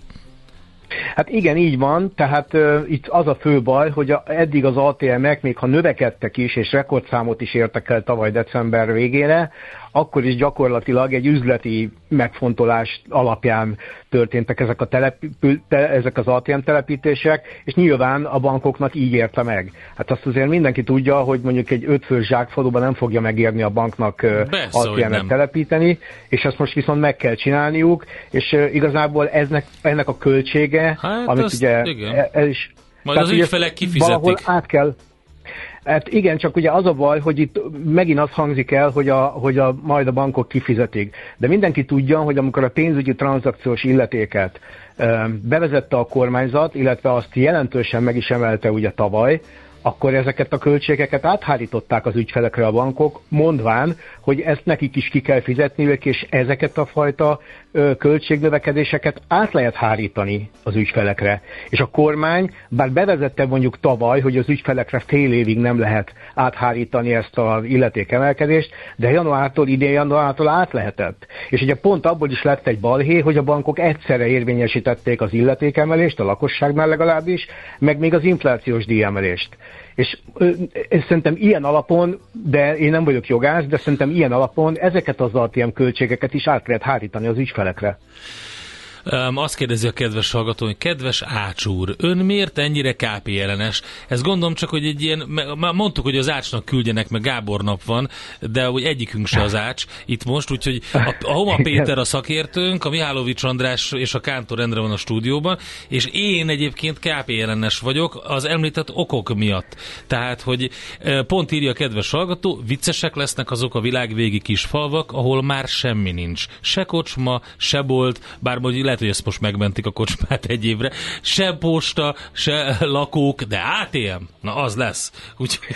Hát igen, így van, tehát uh, itt az a fő baj, hogy a, eddig az á té em-ek, még ha növekedtek is, és rekordszámot is értek el tavaly december végére, akkor is gyakorlatilag egy üzleti megfontolás alapján történtek ezek, a települ, te, ezek az á té em telepítések, és nyilván a bankoknak így érte meg. Hát azt azért mindenki tudja, hogy mondjuk egy ötfős zsákfaluban nem fogja megérni a banknak Persze, á té em-et telepíteni, és ezt most viszont meg kell csinálniuk, és uh, igazából eznek, ennek a költsége, hát amit ugye... Ez is, Majd az ügyfelek kifizetik. Valahol át kell... Hát igen, csak ugye az a baj, hogy itt megint az hangzik el, hogy, a, hogy a, majd a bankok kifizetik. De mindenki tudja, hogy amikor a pénzügyi tranzakciós illetéket ö, bevezette a kormányzat, illetve azt jelentősen meg is emelte ugye tavaly, akkor ezeket a költségeket áthárították az ügyfelekre a bankok, mondván, hogy ezt nekik is ki kell fizetniük, és ezeket a fajta ö, költségnövekedéseket át lehet hárítani az ügyfelekre. És a kormány, bár bevezette mondjuk tavaly, hogy az ügyfelekre fél évig nem lehet áthárítani ezt az illetékemelkedést, de januártól, idén januártól át lehetett. És ugye pont abból is lett egy balhé, hogy a bankok egyszerre érvényesítették az illetékemelést, a lakosságnál legalábbis, meg még az inflációs díjemelést. És ez szerintem ilyen alapon, de én nem vagyok jogász, de szerintem ilyen alapon ezeket az á té em költségeket is át lehet hárítani az ügyfelekre. Um, azt kérdezi a kedves hallgató, hogy kedves Ács úr, ön miért ennyire ká pé ellenes? Ezt gondolom csak, hogy egy ilyen, már mondtuk, hogy az Ácsnak küldjenek, meg Gábor nap van, de hogy egyikünk se az Ács itt most, úgyhogy a, a Homa Péter a szakértőnk, a Mihálovics András és a Kántor Endre van a stúdióban, és én egyébként ká pé ellenes vagyok az említett okok miatt. Tehát, hogy pont írja a kedves hallgató, viccesek lesznek azok a világvégi kis falvak, ahol már semmi nincs. Se kocsma, se bolt, bár mondjuk lehet, hogy ezt most megmentik a kocsmát egy évre. Se posta, se lakók, de á té em, na az lesz. Úgyhogy...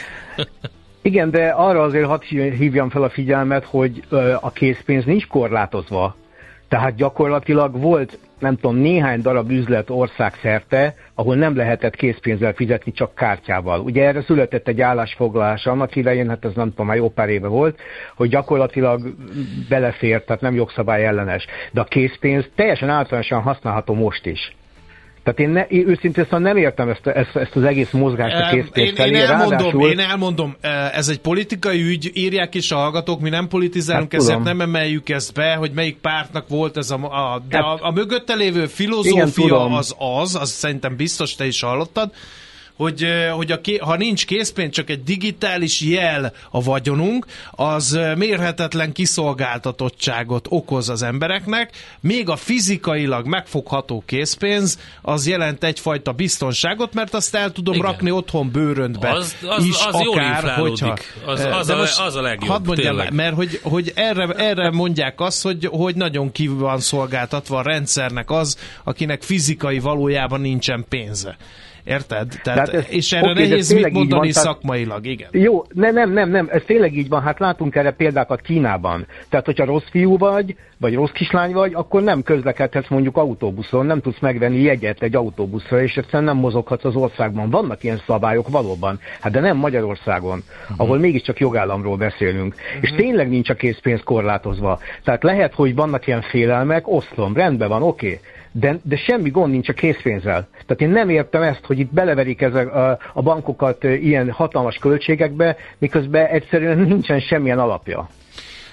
Igen, de arra azért hadd hívjam fel a figyelmet, hogy a készpénz nincs korlátozva. Tehát gyakorlatilag volt, nem tudom, néhány darab üzlet országszerte, ahol nem lehetett készpénzzel fizetni, csak kártyával. Ugye erre született egy állásfoglalás annak idején, hát ez nem tudom, már jó pár éve volt, hogy gyakorlatilag belefért, tehát nem jogszabály ellenes. De a készpénz teljesen általánosan használható most is. Tehát én, ne, én őszintén szóval nem értem ezt, ezt, ezt az egész mozgást a készpénz felé. Én, én, elmondom, ráadásul... én elmondom, ez egy politikai ügy, írják is a hallgatók, mi nem politizálunk, hát, ezért nem emeljük ezt be, hogy melyik pártnak volt ez a... a de hát, a, a mögötte lévő filozófia igen, az az, az szerintem biztos te is hallottad, hogy, hogy a, ha nincs készpénz, csak egy digitális jel a vagyonunk, az mérhetetlen kiszolgáltatottságot okoz az embereknek, még a fizikailag megfogható készpénz az jelent egyfajta biztonságot, mert azt el tudom igen. rakni otthon bőröntbe az, az, is, az akár, hogyha... Az, az, a, az a legjobb, hadd mondjam, tényleg. Mert hogy, hogy erre, erre mondják azt, hogy, hogy nagyon ki van szolgáltatva a rendszernek az, akinek fizikai valójában nincsen pénze. Érted? Tehát, ez, és erre okay, nehéz mit mondani van, szakmailag, igen. Jó, nem, nem, nem, nem, ez tényleg így van, hát látunk erre példákat Kínában. Tehát, hogyha rossz fiú vagy, vagy rossz kislány vagy, akkor nem közlekedhetsz mondjuk autóbuszon, nem tudsz megvenni jegyet egy autóbuszra, és egyszerűen nem mozoghatsz az országban. Vannak ilyen szabályok valóban, hát de nem Magyarországon, uh-huh. ahol mégiscsak jogállamról beszélünk. Uh-huh. És tényleg nincs a készpénz korlátozva. Tehát lehet, hogy vannak ilyen félelmek, oszlom, rendben van, oké. Okay. De, de semmi gond nincs a készpénzzel. Tehát én nem értem ezt, hogy itt beleverik ezek a, a bankokat ilyen hatalmas költségekbe, miközben egyszerűen nincsen semmilyen alapja.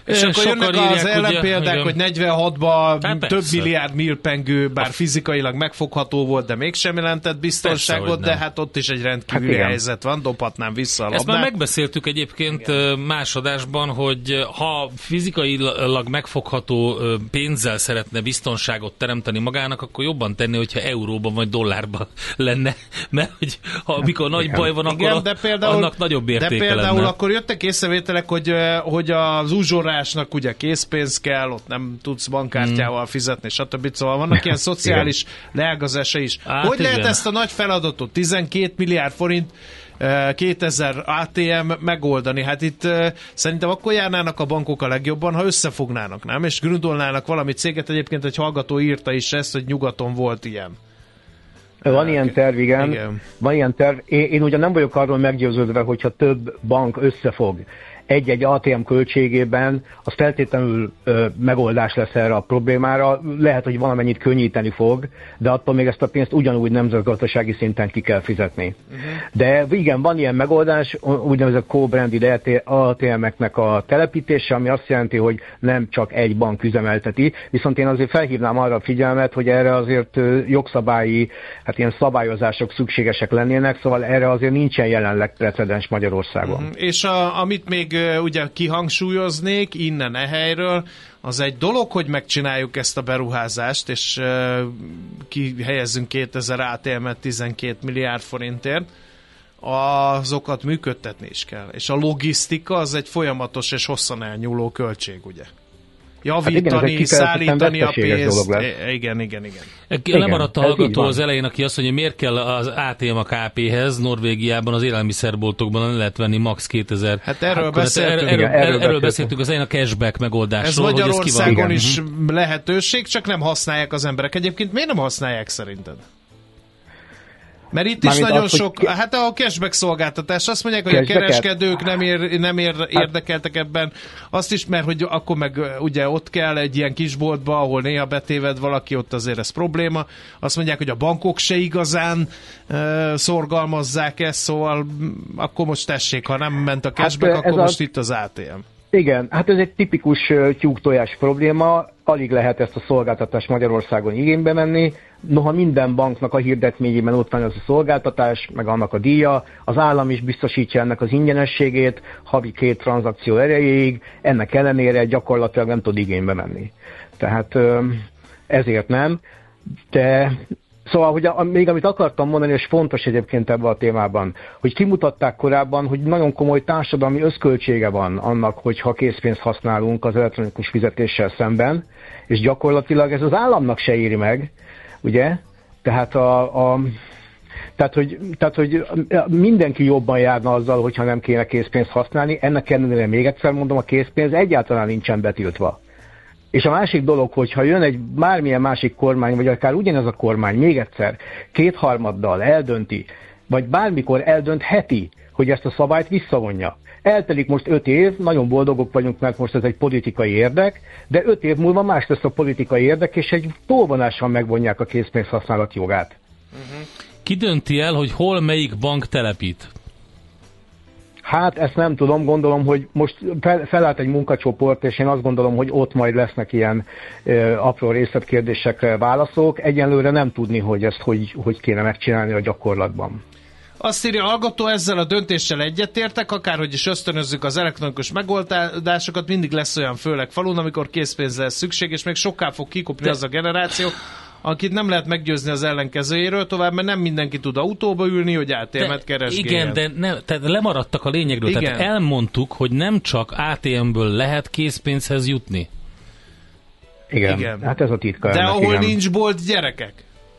És akkor sokan jönnek írják, az ellenpéldák, ugye, hogy negyvenhatban hát több persze. milliárd milpengő, bár fizikailag megfogható volt, de mégsem jelentett biztonságot, Persze, de hát ott is egy rendkívüli Hát igen. helyzet van, dobhatnám vissza a Ezt már labdát. megbeszéltük egyébként igen. másodásban, hogy ha fizikailag megfogható pénzzel szeretne biztonságot teremteni magának, akkor jobban tenni, hogyha euróban vagy dollárban lenne, mert hogy ha amikor nagy baj van, akkor Igen, de például, annak nagyobb értéke De például lenne. akkor jöttek észrevételek, hogy, hogy az uzsorásnak ugye készpénz kell, ott nem tudsz bankkártyával hmm. fizetni, stb. Szóval vannak ilyen szociális leágazása is. Hát hogy igen. lehet ezt a nagy feladatot, tizenkét milliárd forint, kétezer á té em megoldani? Hát itt uh, szerintem akkor járnának a bankok a legjobban, ha összefognának, nem? És grundolnának valami céget. Egyébként egy hallgató írta is ezt, hogy nyugaton volt ilyen. Van ilyen terv, igen. igen. Van ilyen terv. Én, én ugyan nem vagyok arról meggyőződve, hogyha több bank összefog egy-egy á té em költségében, az feltétlenül ö, megoldás lesz erre a problémára. Lehet, hogy valamennyit könnyíteni fog, de attól még ezt a pénzt ugyanúgy nemzetgazdasági szinten ki kell fizetni. Uh-huh. De igen, van ilyen megoldás, úgynevezett co-branded á té emeknek a telepítése, ami azt jelenti, hogy nem csak egy bank üzemelteti, viszont én azért felhívnám arra a figyelmet, hogy erre azért jogszabályi, hát ilyen szabályozások szükségesek lennének, szóval erre azért nincsen jelenleg precedens Magyarországon. Uh-huh. És a, amit még ugye kihangsúlyoznék innen e helyről, az egy dolog, hogy megcsináljuk ezt a beruházást, és uh, kihelyezzünk kétezer á té emet tizenkét milliárd forintért, azokat működtetni is kell. És a logisztika az egy folyamatos és hosszan elnyúló költség, ugye? Javítani, hát igen, szállítani a pénzt. E, igen, igen, igen. igen. Lemaradt a hallgató az elején, aki azt mondja, miért kell az á té em a ká péhez, Norvégiában az élelmiszerboltokban nem lehet venni max. kétezer. Hát erről beszéltünk. Erről, erről, erről, erről beszéltünk az elején a cashback megoldásról. Ez Magyarországon ez is lehetőség, csak nem használják az emberek. Egyébként miért nem használják szerinted? Mert itt Mármint is nagyon az, sok, hogy... hát a cashback szolgáltatás, azt mondják, hogy cashback-et? A kereskedők nem, ér, nem ér, érdekeltek ebben, azt is, mert hogy akkor meg ugye ott kell egy ilyen kisboltba, ahol néha betéved valaki, ott azért ez probléma. Azt mondják, hogy a bankok se igazán uh, szorgalmazzák ezt, szóval akkor most tessék, ha nem ment a cashback, hát, akkor most a... itt az á té em. Igen, hát ez egy tipikus tyúktojás probléma, alig lehet ezt a szolgáltatást Magyarországon igénybe venni, noha minden banknak a hirdetményében ott van ez a szolgáltatás, meg annak a díja, az állam is biztosítja ennek az ingyenességét, havi két tranzakció erejéig, ennek ellenére gyakorlatilag nem tud igénybe venni. Tehát ezért nem, de... Szóval, hogy a, még amit akartam mondani, és fontos egyébként ebben a témában, hogy kimutatták korábban, hogy nagyon komoly társadalmi összköltsége van annak, hogyha készpénzt használunk az elektronikus fizetéssel szemben, és gyakorlatilag ez az államnak se éri meg, ugye? Tehát a... a Tehát hogy, tehát, hogy mindenki jobban járna azzal, hogyha nem kéne készpénzt használni, ennek ellenére még egyszer mondom, a készpénz egyáltalán nincsen betiltva. És a másik dolog, hogyha jön egy bármilyen másik kormány, vagy akár ugyanez a kormány még egyszer kétharmaddal eldönti, vagy bármikor eldöntheti, hogy ezt a szabályt visszavonja. Eltelik most öt év, nagyon boldogok vagyunk, mert most ez egy politikai érdek, de öt év múlva más lesz a politikai érdek, és egy tolvonással megvonják a készpénz használat jogát. Uh-huh. Ki dönti el, hogy hol melyik bank telepít? Hát ezt nem tudom, gondolom, hogy most fel, felállt egy munkacsoport, és én azt gondolom, hogy ott majd lesznek ilyen ö, apró részletkérdésekre válaszok. Egyenlőre nem tudni, hogy ezt hogy, hogy kéne megcsinálni a gyakorlatban. Azt írja a hallgató, ezzel a döntéssel egyetértek, akárhogy is ösztönözzük az elektronikus megoldásokat, mindig lesz olyan, főleg falun, amikor készpénzre lesz szükség, és még sokkal fog kikopni De... az a generáció, akit nem lehet meggyőzni az ellenkezőjéről tovább, mert nem mindenki tud autóba ülni, hogy á té emet keresgéljen. Igen, de ne, tehát lemaradtak a lényegről. Igen. Tehát elmondtuk, hogy nem csak á té emből lehet készpénzhez jutni. Igen, igen. Hát ez a titka. De ennek, ahol igen. nincs bolt, gyerekek?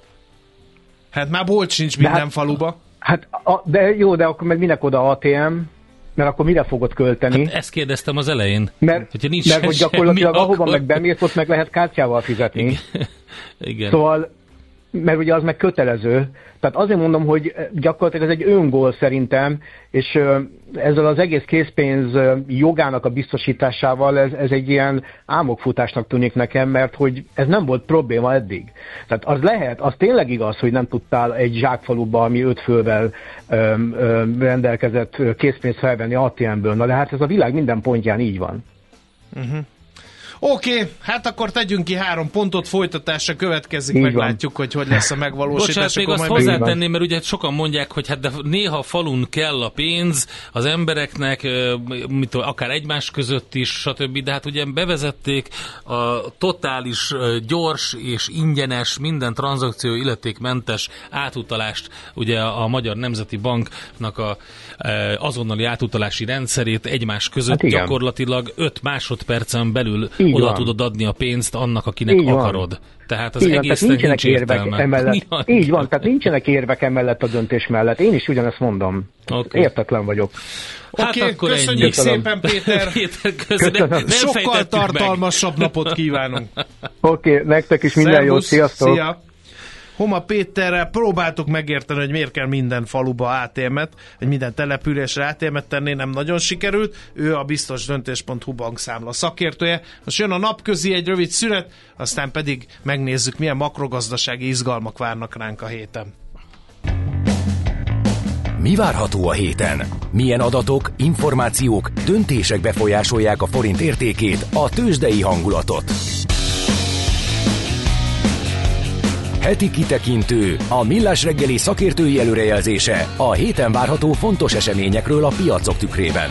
Hát már bolt sincs minden hát, faluba. Hát, a, de jó, de akkor meg minek oda á té em? Mert akkor mire fogod költeni? Hát ezt kérdeztem az elején. Mert, hogyha nincs mert hogy gyakorlatilag semmi, ahova akkor... meg bemész, ott meg lehet kártyával fizetni. Igen. Igen. Szóval, mert ugye az meg kötelező. Tehát azért mondom, hogy gyakorlatilag ez egy öngól szerintem, és ezzel az egész készpénz jogának a biztosításával ez, ez egy ilyen álmokfutásnak tűnik nekem, mert hogy ez nem volt probléma eddig. Tehát az lehet, az tényleg igaz, hogy nem tudtál egy zsákfaluba, ami öt fővel öm, öm, rendelkezett készpénzt felvenni á té emből. Na de hát ez a világ minden pontján így van. Uh-huh. Oké, okay, hát akkor tegyünk ki három pontot, folytatásra következik, így meglátjuk, van. Hogy hogy lesz a megvalósítás. Bocsánat, még azt hozzátenném, mert ugye sokan mondják, hogy hát de néha falun kell a pénz az embereknek, mit, akár egymás között is, stb. De hát ugye bevezették a totális, gyors és ingyenes, minden tranzakció illetékmentes átutalást, ugye a Magyar Nemzeti Banknak a azonnali átutalási rendszerét egymás között hát gyakorlatilag öt másodpercen belül így oda van. Tudod adni a pénzt annak, akinek így akarod. Van. Tehát az egésznek nincs értelme. Emellett, így van, tehát nincsenek érvek emellett a döntés mellett. Én is ugyanezt mondom. Okay. Értetlen vagyok. Hát Oké, okay, köszönjük ennyi. Szépen, Péter. Péter köszönöm. Nem sokkal tartalmasabb meg. Napot kívánunk. Oké, okay, nektek is minden jót. Sziasztok. Szia. Homa Péterrel próbáltuk megérteni, hogy miért kell minden faluba á té emet, vagy minden településre á té emet tenni, nem nagyon sikerült. Ő a biztosdöntés pont hu bankszámla szakértője. Most jön a napközi, egy rövid szünet, aztán pedig megnézzük, milyen makrogazdasági izgalmak várnak ránk a héten. Mi várható a héten? Milyen adatok, információk, döntések befolyásolják a forint értékét, a tőzsdei hangulatot? Heti kitekintő, a Millás reggeli szakértői előrejelzése a héten várható fontos eseményekről a piacok tükrében.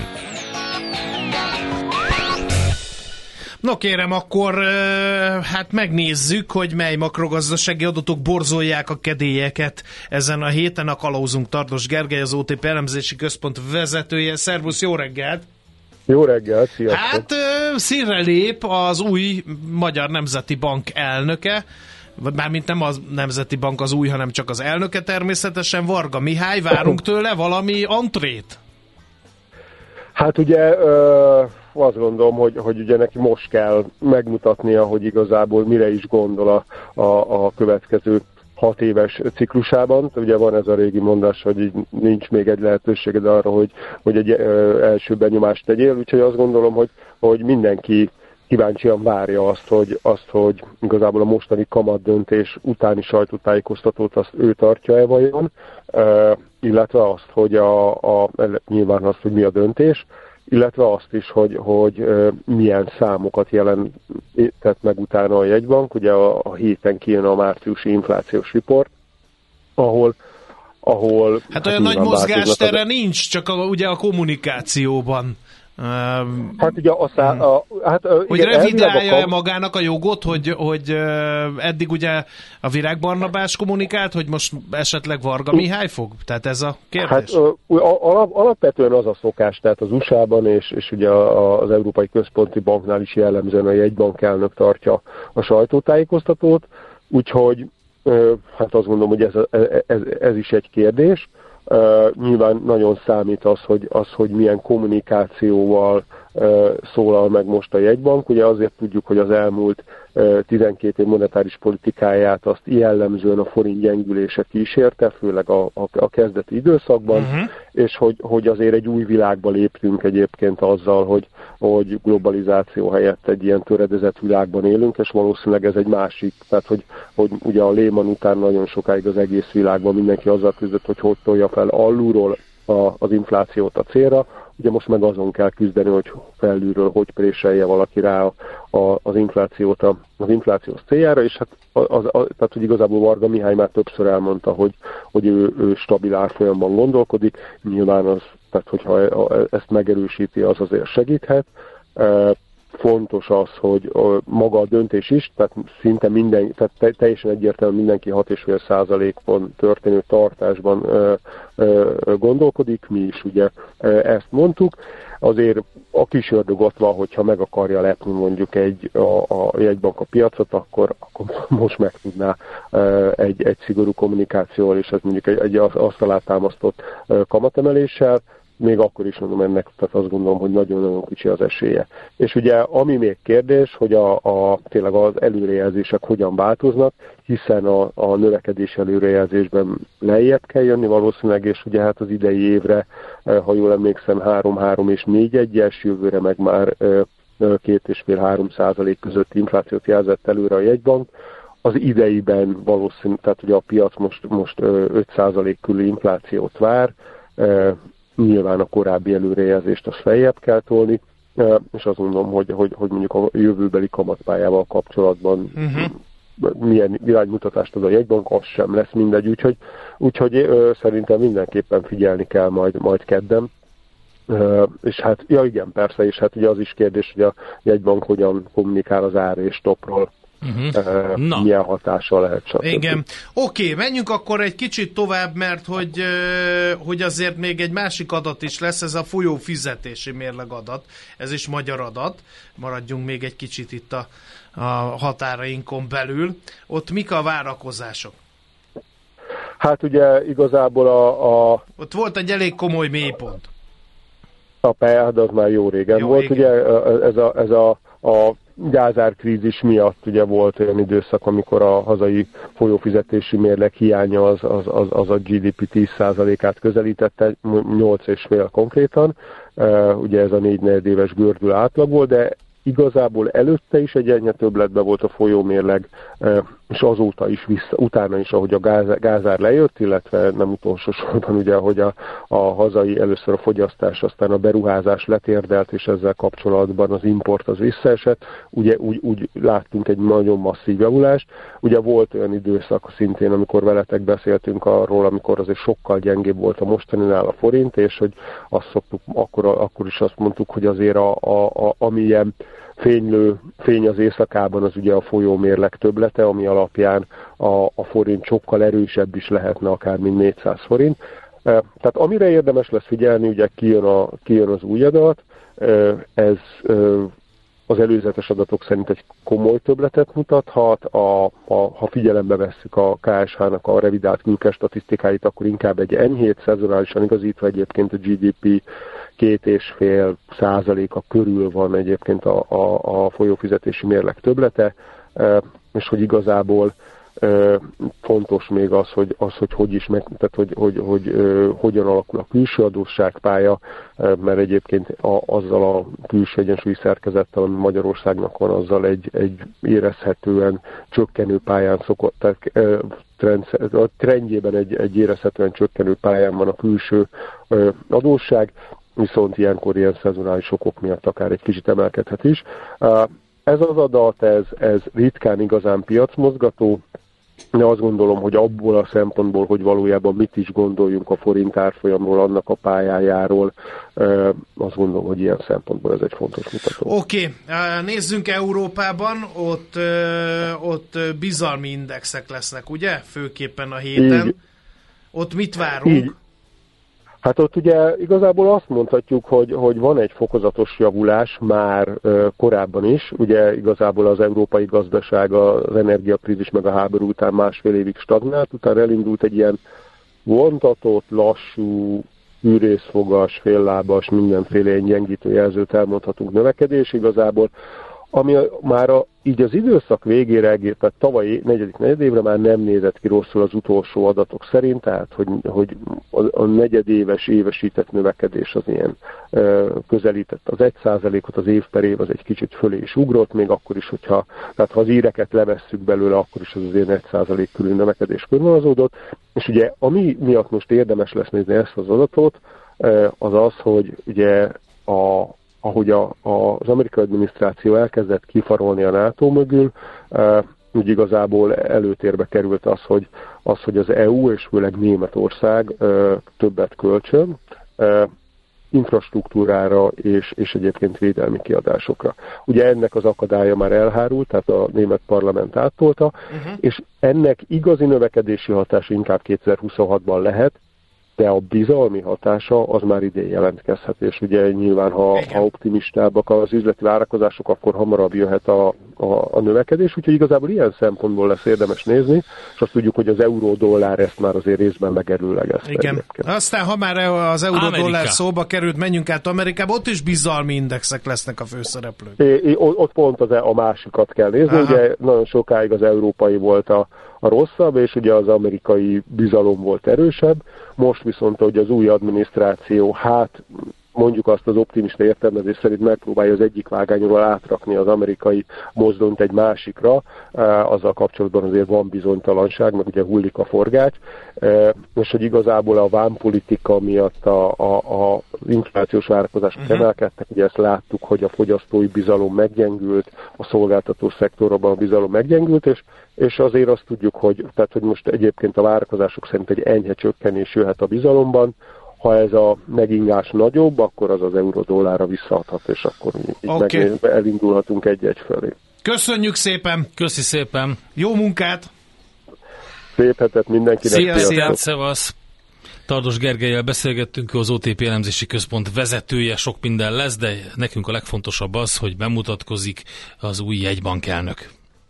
No kérem, akkor hát megnézzük, hogy mely makrogazdasági adatok borzolják a kedélyeket ezen a héten. A kalauzunk Tardos Gergely, az o té pé elemzési központ vezetője. Szervusz, jó reggelt! Jó reggelt, sziasztok! Hát színre lép az új Magyar Nemzeti Bank elnöke, mármint nem a Nemzeti Bank az új, hanem csak az elnöke természetesen, Varga Mihály. Várunk tőle valami antrét? Hát ugye ö, azt gondolom, hogy, hogy ugye neki most kell megmutatnia, hogy igazából mire is gondol a, a, a következő hat éves ciklusában. Ugye van ez a régi mondás, hogy így nincs még egy lehetőséged arra, hogy, hogy egy ö, első benyomást tegyél, úgyhogy azt gondolom, hogy, hogy mindenki kíváncsian várja azt, hogy, azt, hogy igazából a mostani kamatdöntés utáni sajtótájékoztatót azt ő tartja-e vajon, uh, illetve azt, hogy a, a, nyilván azt, hogy mi a döntés, illetve azt is, hogy, hogy uh, milyen számokat jelentett meg utána a jegybank. Ugye a, a héten kijön a márciusi inflációs riport, ahol ahol... Hát, hát olyan nagy mozgástere az... nincs, csak a, ugye a kommunikációban. Hát ugye a, szá- a, hát, hogy igen, revidálja a... magának a jogot, hogy, hogy eddig ugye a Virág Barnabás kommunikált, hogy most esetleg Varga Mihály fog? Tehát ez a kérdés? Hát alap, alapvetően az a szokás, tehát az u es á-ban és, és ugye az Európai Központi Banknál is jellemzően a jegybankelnök tartja a sajtótájékoztatót, úgyhogy hát azt gondolom, hogy ez, ez, ez is egy kérdés. Uh, nyilván nagyon számít az, hogy, az, hogy milyen kommunikációval uh, szólal meg most a jegybank. Ugye azért tudjuk, hogy az elmúlt uh, tizenkét év monetáris politikáját azt jellemzően a forint gyengülése kísérte, főleg a, a, a kezdeti időszakban, uh-huh. és hogy, hogy azért egy új világba léptünk egyébként azzal, hogy, hogy globalizáció helyett egy ilyen töredezett világban élünk, és valószínűleg ez egy másik, tehát hogy, hogy ugye a Lehman után nagyon sokáig az egész világban mindenki azzal küzdött, hogy hogy tolja fel alulról a, az inflációt a célra, ugye most meg azon kell küzdeni, hogy felülről hogy préselje valaki rá a, a, az inflációt a, az inflációs céljára, és hát az, az, tehát, hogy igazából Varga Mihály már többször elmondta, hogy, hogy ő, ő stabil árfolyamban gondolkodik, nyilván az, tehát hogyha ezt megerősíti, az azért segíthet. Fontos az, hogy maga a döntés is, tehát szinte minden, tehát teljesen egyértelműen mindenki hat egész öt százalékon történő tartásban ö, ö, gondolkodik, mi is ugye ezt mondtuk. Azért a kis ördög ott van, hogyha meg akarja lepni mondjuk egy, a, a jegybank a piacot, akkor, akkor most meg tudná egy, egy szigorú kommunikációval, és ez mondjuk egy, egy asztalát támasztott kamatemeléssel, még akkor is mondom ennek, tehát azt gondolom, hogy nagyon-nagyon kicsi az esélye. És ugye ami még kérdés, hogy a, a, tényleg az előrejelzések hogyan változnak, hiszen a, a növekedés előrejelzésben lejjebb kell jönni valószínűleg, és ugye hát az idei évre, ha jól emlékszem, három-három és négy egyes, jövőre meg már két és fél-három százalék közötti inflációt jelzett előre a jegybank. Az ideiben valószínű, tehát ugye a piac most, most öt százalék körüli inflációt vár, nyilván a korábbi előrejelzést az feljebb kell tolni, és azt mondom, hogy, hogy, hogy mondjuk a jövőbeli kamatpályával kapcsolatban uh-huh. milyen iránymutatást ad a jegybank, az sem lesz mindegy, úgyhogy, úgyhogy ö, szerintem mindenképpen figyelni kell majd, majd kedden. Ö, és hát, ja igen, persze, és hát ugye az is kérdés, hogy a jegybank hogyan kommunikál az ár és topról. Uh-huh. Uh, milyen hatással lehet, stb. Igen. Oké, okay, menjünk akkor egy kicsit tovább, mert hogy, hogy azért még egy másik adat is lesz, ez a folyó fizetési mérleg adat, ez is magyar adat, maradjunk még egy kicsit itt a, a határainkon belül. Ott mik a várakozások? Hát ugye igazából a... a ott volt egy elég komoly mélypont. A pályád az már jó régen jó, volt, igen. Ugye ez a, ez a, a gázárkrízis miatt ugye volt olyan időszak, amikor a hazai folyófizetési mérleg hiánya az, az, az, az a gé dé pé tíz százalékát közelítette, nyolc egész öt konkrétan, uh, ugye ez a négy negyedéves gördül átlag volt, de igazából előtte is egy ennyi többletben volt a folyómérleg, és azóta is vissza, utána is, ahogy a gáz, gázár lejött, illetve nem utolsó sorban ugye, ahogy a, a hazai először a fogyasztás, aztán a beruházás letérdelt, és ezzel kapcsolatban az import az visszaesett, ugye úgy, úgy láttunk egy nagyon masszív javulást. Ugye volt olyan időszak szintén, amikor veletek beszéltünk arról, amikor azért sokkal gyengébb volt a mostaninál a forint, és hogy azt szoktuk, akkor, akkor is azt mondtuk, hogy azért a, a, a, amilyen fénylő fény az éjszakában az ugye a folyómérleg többlete, ami alapján a, a forint sokkal erősebb is lehetne, akár mint négyszáz forint. Tehát amire érdemes lesz figyelni, ugye kijön, a, kijön az új adat, ez az előzetes adatok szerint egy komoly többletet mutathat, a, a, ha figyelembe vesszük a ká es há-nak a revidált külke statisztikáit, akkor inkább egy enyhét, szezonálisan igazítva egyébként a gé dé pé két és fél százaléka körül van egyébként a, a, a folyófizetési mérleg többlete, és hogy igazából fontos még az, hogy az, hogy hogy is meg, tehát hogy, hogy, hogy, hogy hogyan alakul a külső adósságpálya, mert egyébként a, azzal a külső egyensúlyi szerkezettel, ami Magyarországnak van, azzal egy, egy érezhetően csökkenő pályán szokott, tehát trend, a trendjében egy, egy érezhetően csökkenő pályán van a külső adósság, viszont ilyenkor ilyen szezonális okok miatt akár egy kicsit emelkedhet is. Ez az adat, ez, ez ritkán igazán piacmozgató, de azt gondolom, hogy abból a szempontból, hogy valójában mit is gondoljunk a forint árfolyamról, annak a pályájáról, azt gondolom, hogy ilyen szempontból ez egy fontos mutató. Oké, okay. Nézzünk Európában, ott, ott bizalmi indexek lesznek, ugye? Főképpen a héten. Így. Ott mit várunk? Így. Hát ott ugye igazából azt mondhatjuk, hogy, hogy van egy fokozatos javulás már uh, korábban is. Ugye igazából az európai gazdaság az energiakrízis meg a háború után másfél évig stagnált, utána elindult egy ilyen vontatott, lassú, űrészfogas, féllábas, mindenféle gyengítő jelzőt elmondhatunk növekedés igazából, ami már a, így az időszak végére, egész, tehát tavalyi negyedik negyedévre már nem nézett ki rosszul az utolsó adatok szerint, tehát hogy, hogy a, a negyedéves évesített növekedés az ilyen ö, közelített az egy százalékot, az év per év az egy kicsit fölé is ugrott, még akkor is, hogyha, tehát ha az íreket levesszük belőle, akkor is az azért egy százalék körül növekedés körvonalazódott, és ugye ami miatt most érdemes lesz nézni ezt az adatot, ö, az az, hogy ugye a ahogy a, a, az amerikai adminisztráció elkezdett kifarolni a NATO mögül, uh, úgy igazából előtérbe került az, hogy, az, hogy az é u és főleg Németország uh, többet kölcsön uh, infrastruktúrára és, és egyébként védelmi kiadásokra. Ugye ennek az akadálya már elhárult, tehát a német parlament áttolta, uh-huh. és ennek igazi növekedési hatása inkább kétezer-huszonhatban lehet, de a bizalmi hatása az már idén jelentkezhet, és ugye nyilván, ha, ha optimistábbak az üzleti várakozások, akkor hamarabb jöhet a, a, a növekedés, úgyhogy igazából ilyen szempontból lesz érdemes nézni, és azt tudjuk, hogy az euró-dollár ezt már azért részben megerőlegezte. Igen. Egyébként. Aztán, ha már az euró-dollár szóba került, menjünk át Amerikába, ott is bizalmi indexek lesznek a főszereplők. É, é, ott pont az, a másikat kell nézni, aha. Ugye nagyon sokáig az európai volt a a rosszabb, és ugye az amerikai bizalom volt erősebb. Most viszont, hogy az új adminisztráció, hát mondjuk azt az optimista értelmezés szerint megpróbálja az egyik vágányról átrakni az amerikai mozdonyt egy másikra, azzal kapcsolatban azért van bizonytalanság, meg ugye hullik a forgács, és hogy igazából a vámpolitika miatt a, a, a inflációs várakozások uh-huh. emelkedtek, ugye ezt láttuk, hogy a fogyasztói bizalom meggyengült, a szolgáltató szektorban a bizalom meggyengült, és, és azért azt tudjuk, hogy, tehát, hogy most egyébként a várakozások szerint egy enyhe csökkenés jöhet a bizalomban. Ha ez a megingás nagyobb, akkor az az euró-dollárra visszaadhat, és akkor így okay. meg elindulhatunk egy-egy felé. Köszönjük szépen! Köszi szépen! Jó munkát! Szép hetet mindenkinek! Szia, szia, szevasz! Tardos Gergellyel beszélgettünk, ő az o té pé elemzési központ vezetője, sok minden lesz, de nekünk a legfontosabb az, hogy bemutatkozik az új jegybankelnök.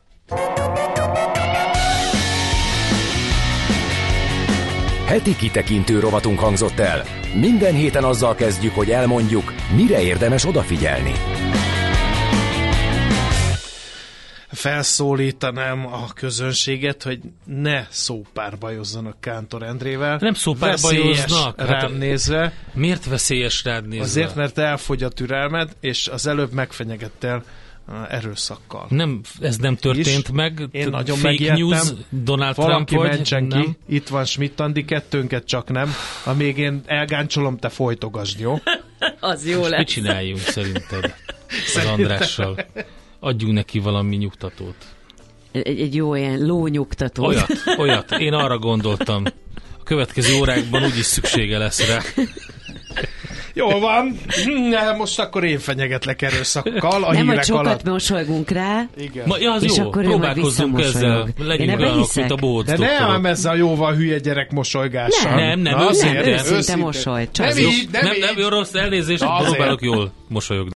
Heti kitekintő rovatunk hangzott el. Minden héten azzal kezdjük, hogy elmondjuk, mire érdemes odafigyelni. Felszólítanám a közönséget, hogy ne szópárbajozzanak Kántor Endrével. Nem szópárbajoznak. Rám hát nézve. Miért veszélyes rád nézve? Azért, mert elfogy a türelmed, és az előbb megfenyegettél erőszakkal. Nem, ez nem történt is. meg. Én nagyon fake megijedtem. news, Donald Valaki Trump vagy? mentsen ki. Nem. Itt van Schmidt-Andi, kettőnket csak nem. Amíg én elgáncsolom, te folytogasd, jó? Az jó most lesz. mit csináljunk szerinted az Andrással? Adjunk neki valami nyugtatót. Egy, egy jó ilyen lónyugtatót. Olyat, olyat. Én arra gondoltam. A következő órákban úgyis szüksége lesz rá. Jól van, most akkor én fenyegetlek erőszakkal a nem, hírek hogy sokat alatt. mosolygunk rá, igen. Ma, ja, az és jó, akkor próbálkozzunk ezzel. Legyünk olyanok, mint a Bóc De doktorok. nem ezzel a jóval hülye gyerek mosolygással. Nem, nem, Na, őszinte, azért, őszinte őszinte mosoly. Nem Csak így, nem, nem, így. nem, jó rossz elnézést, Azért. próbálok jól mosolyogni.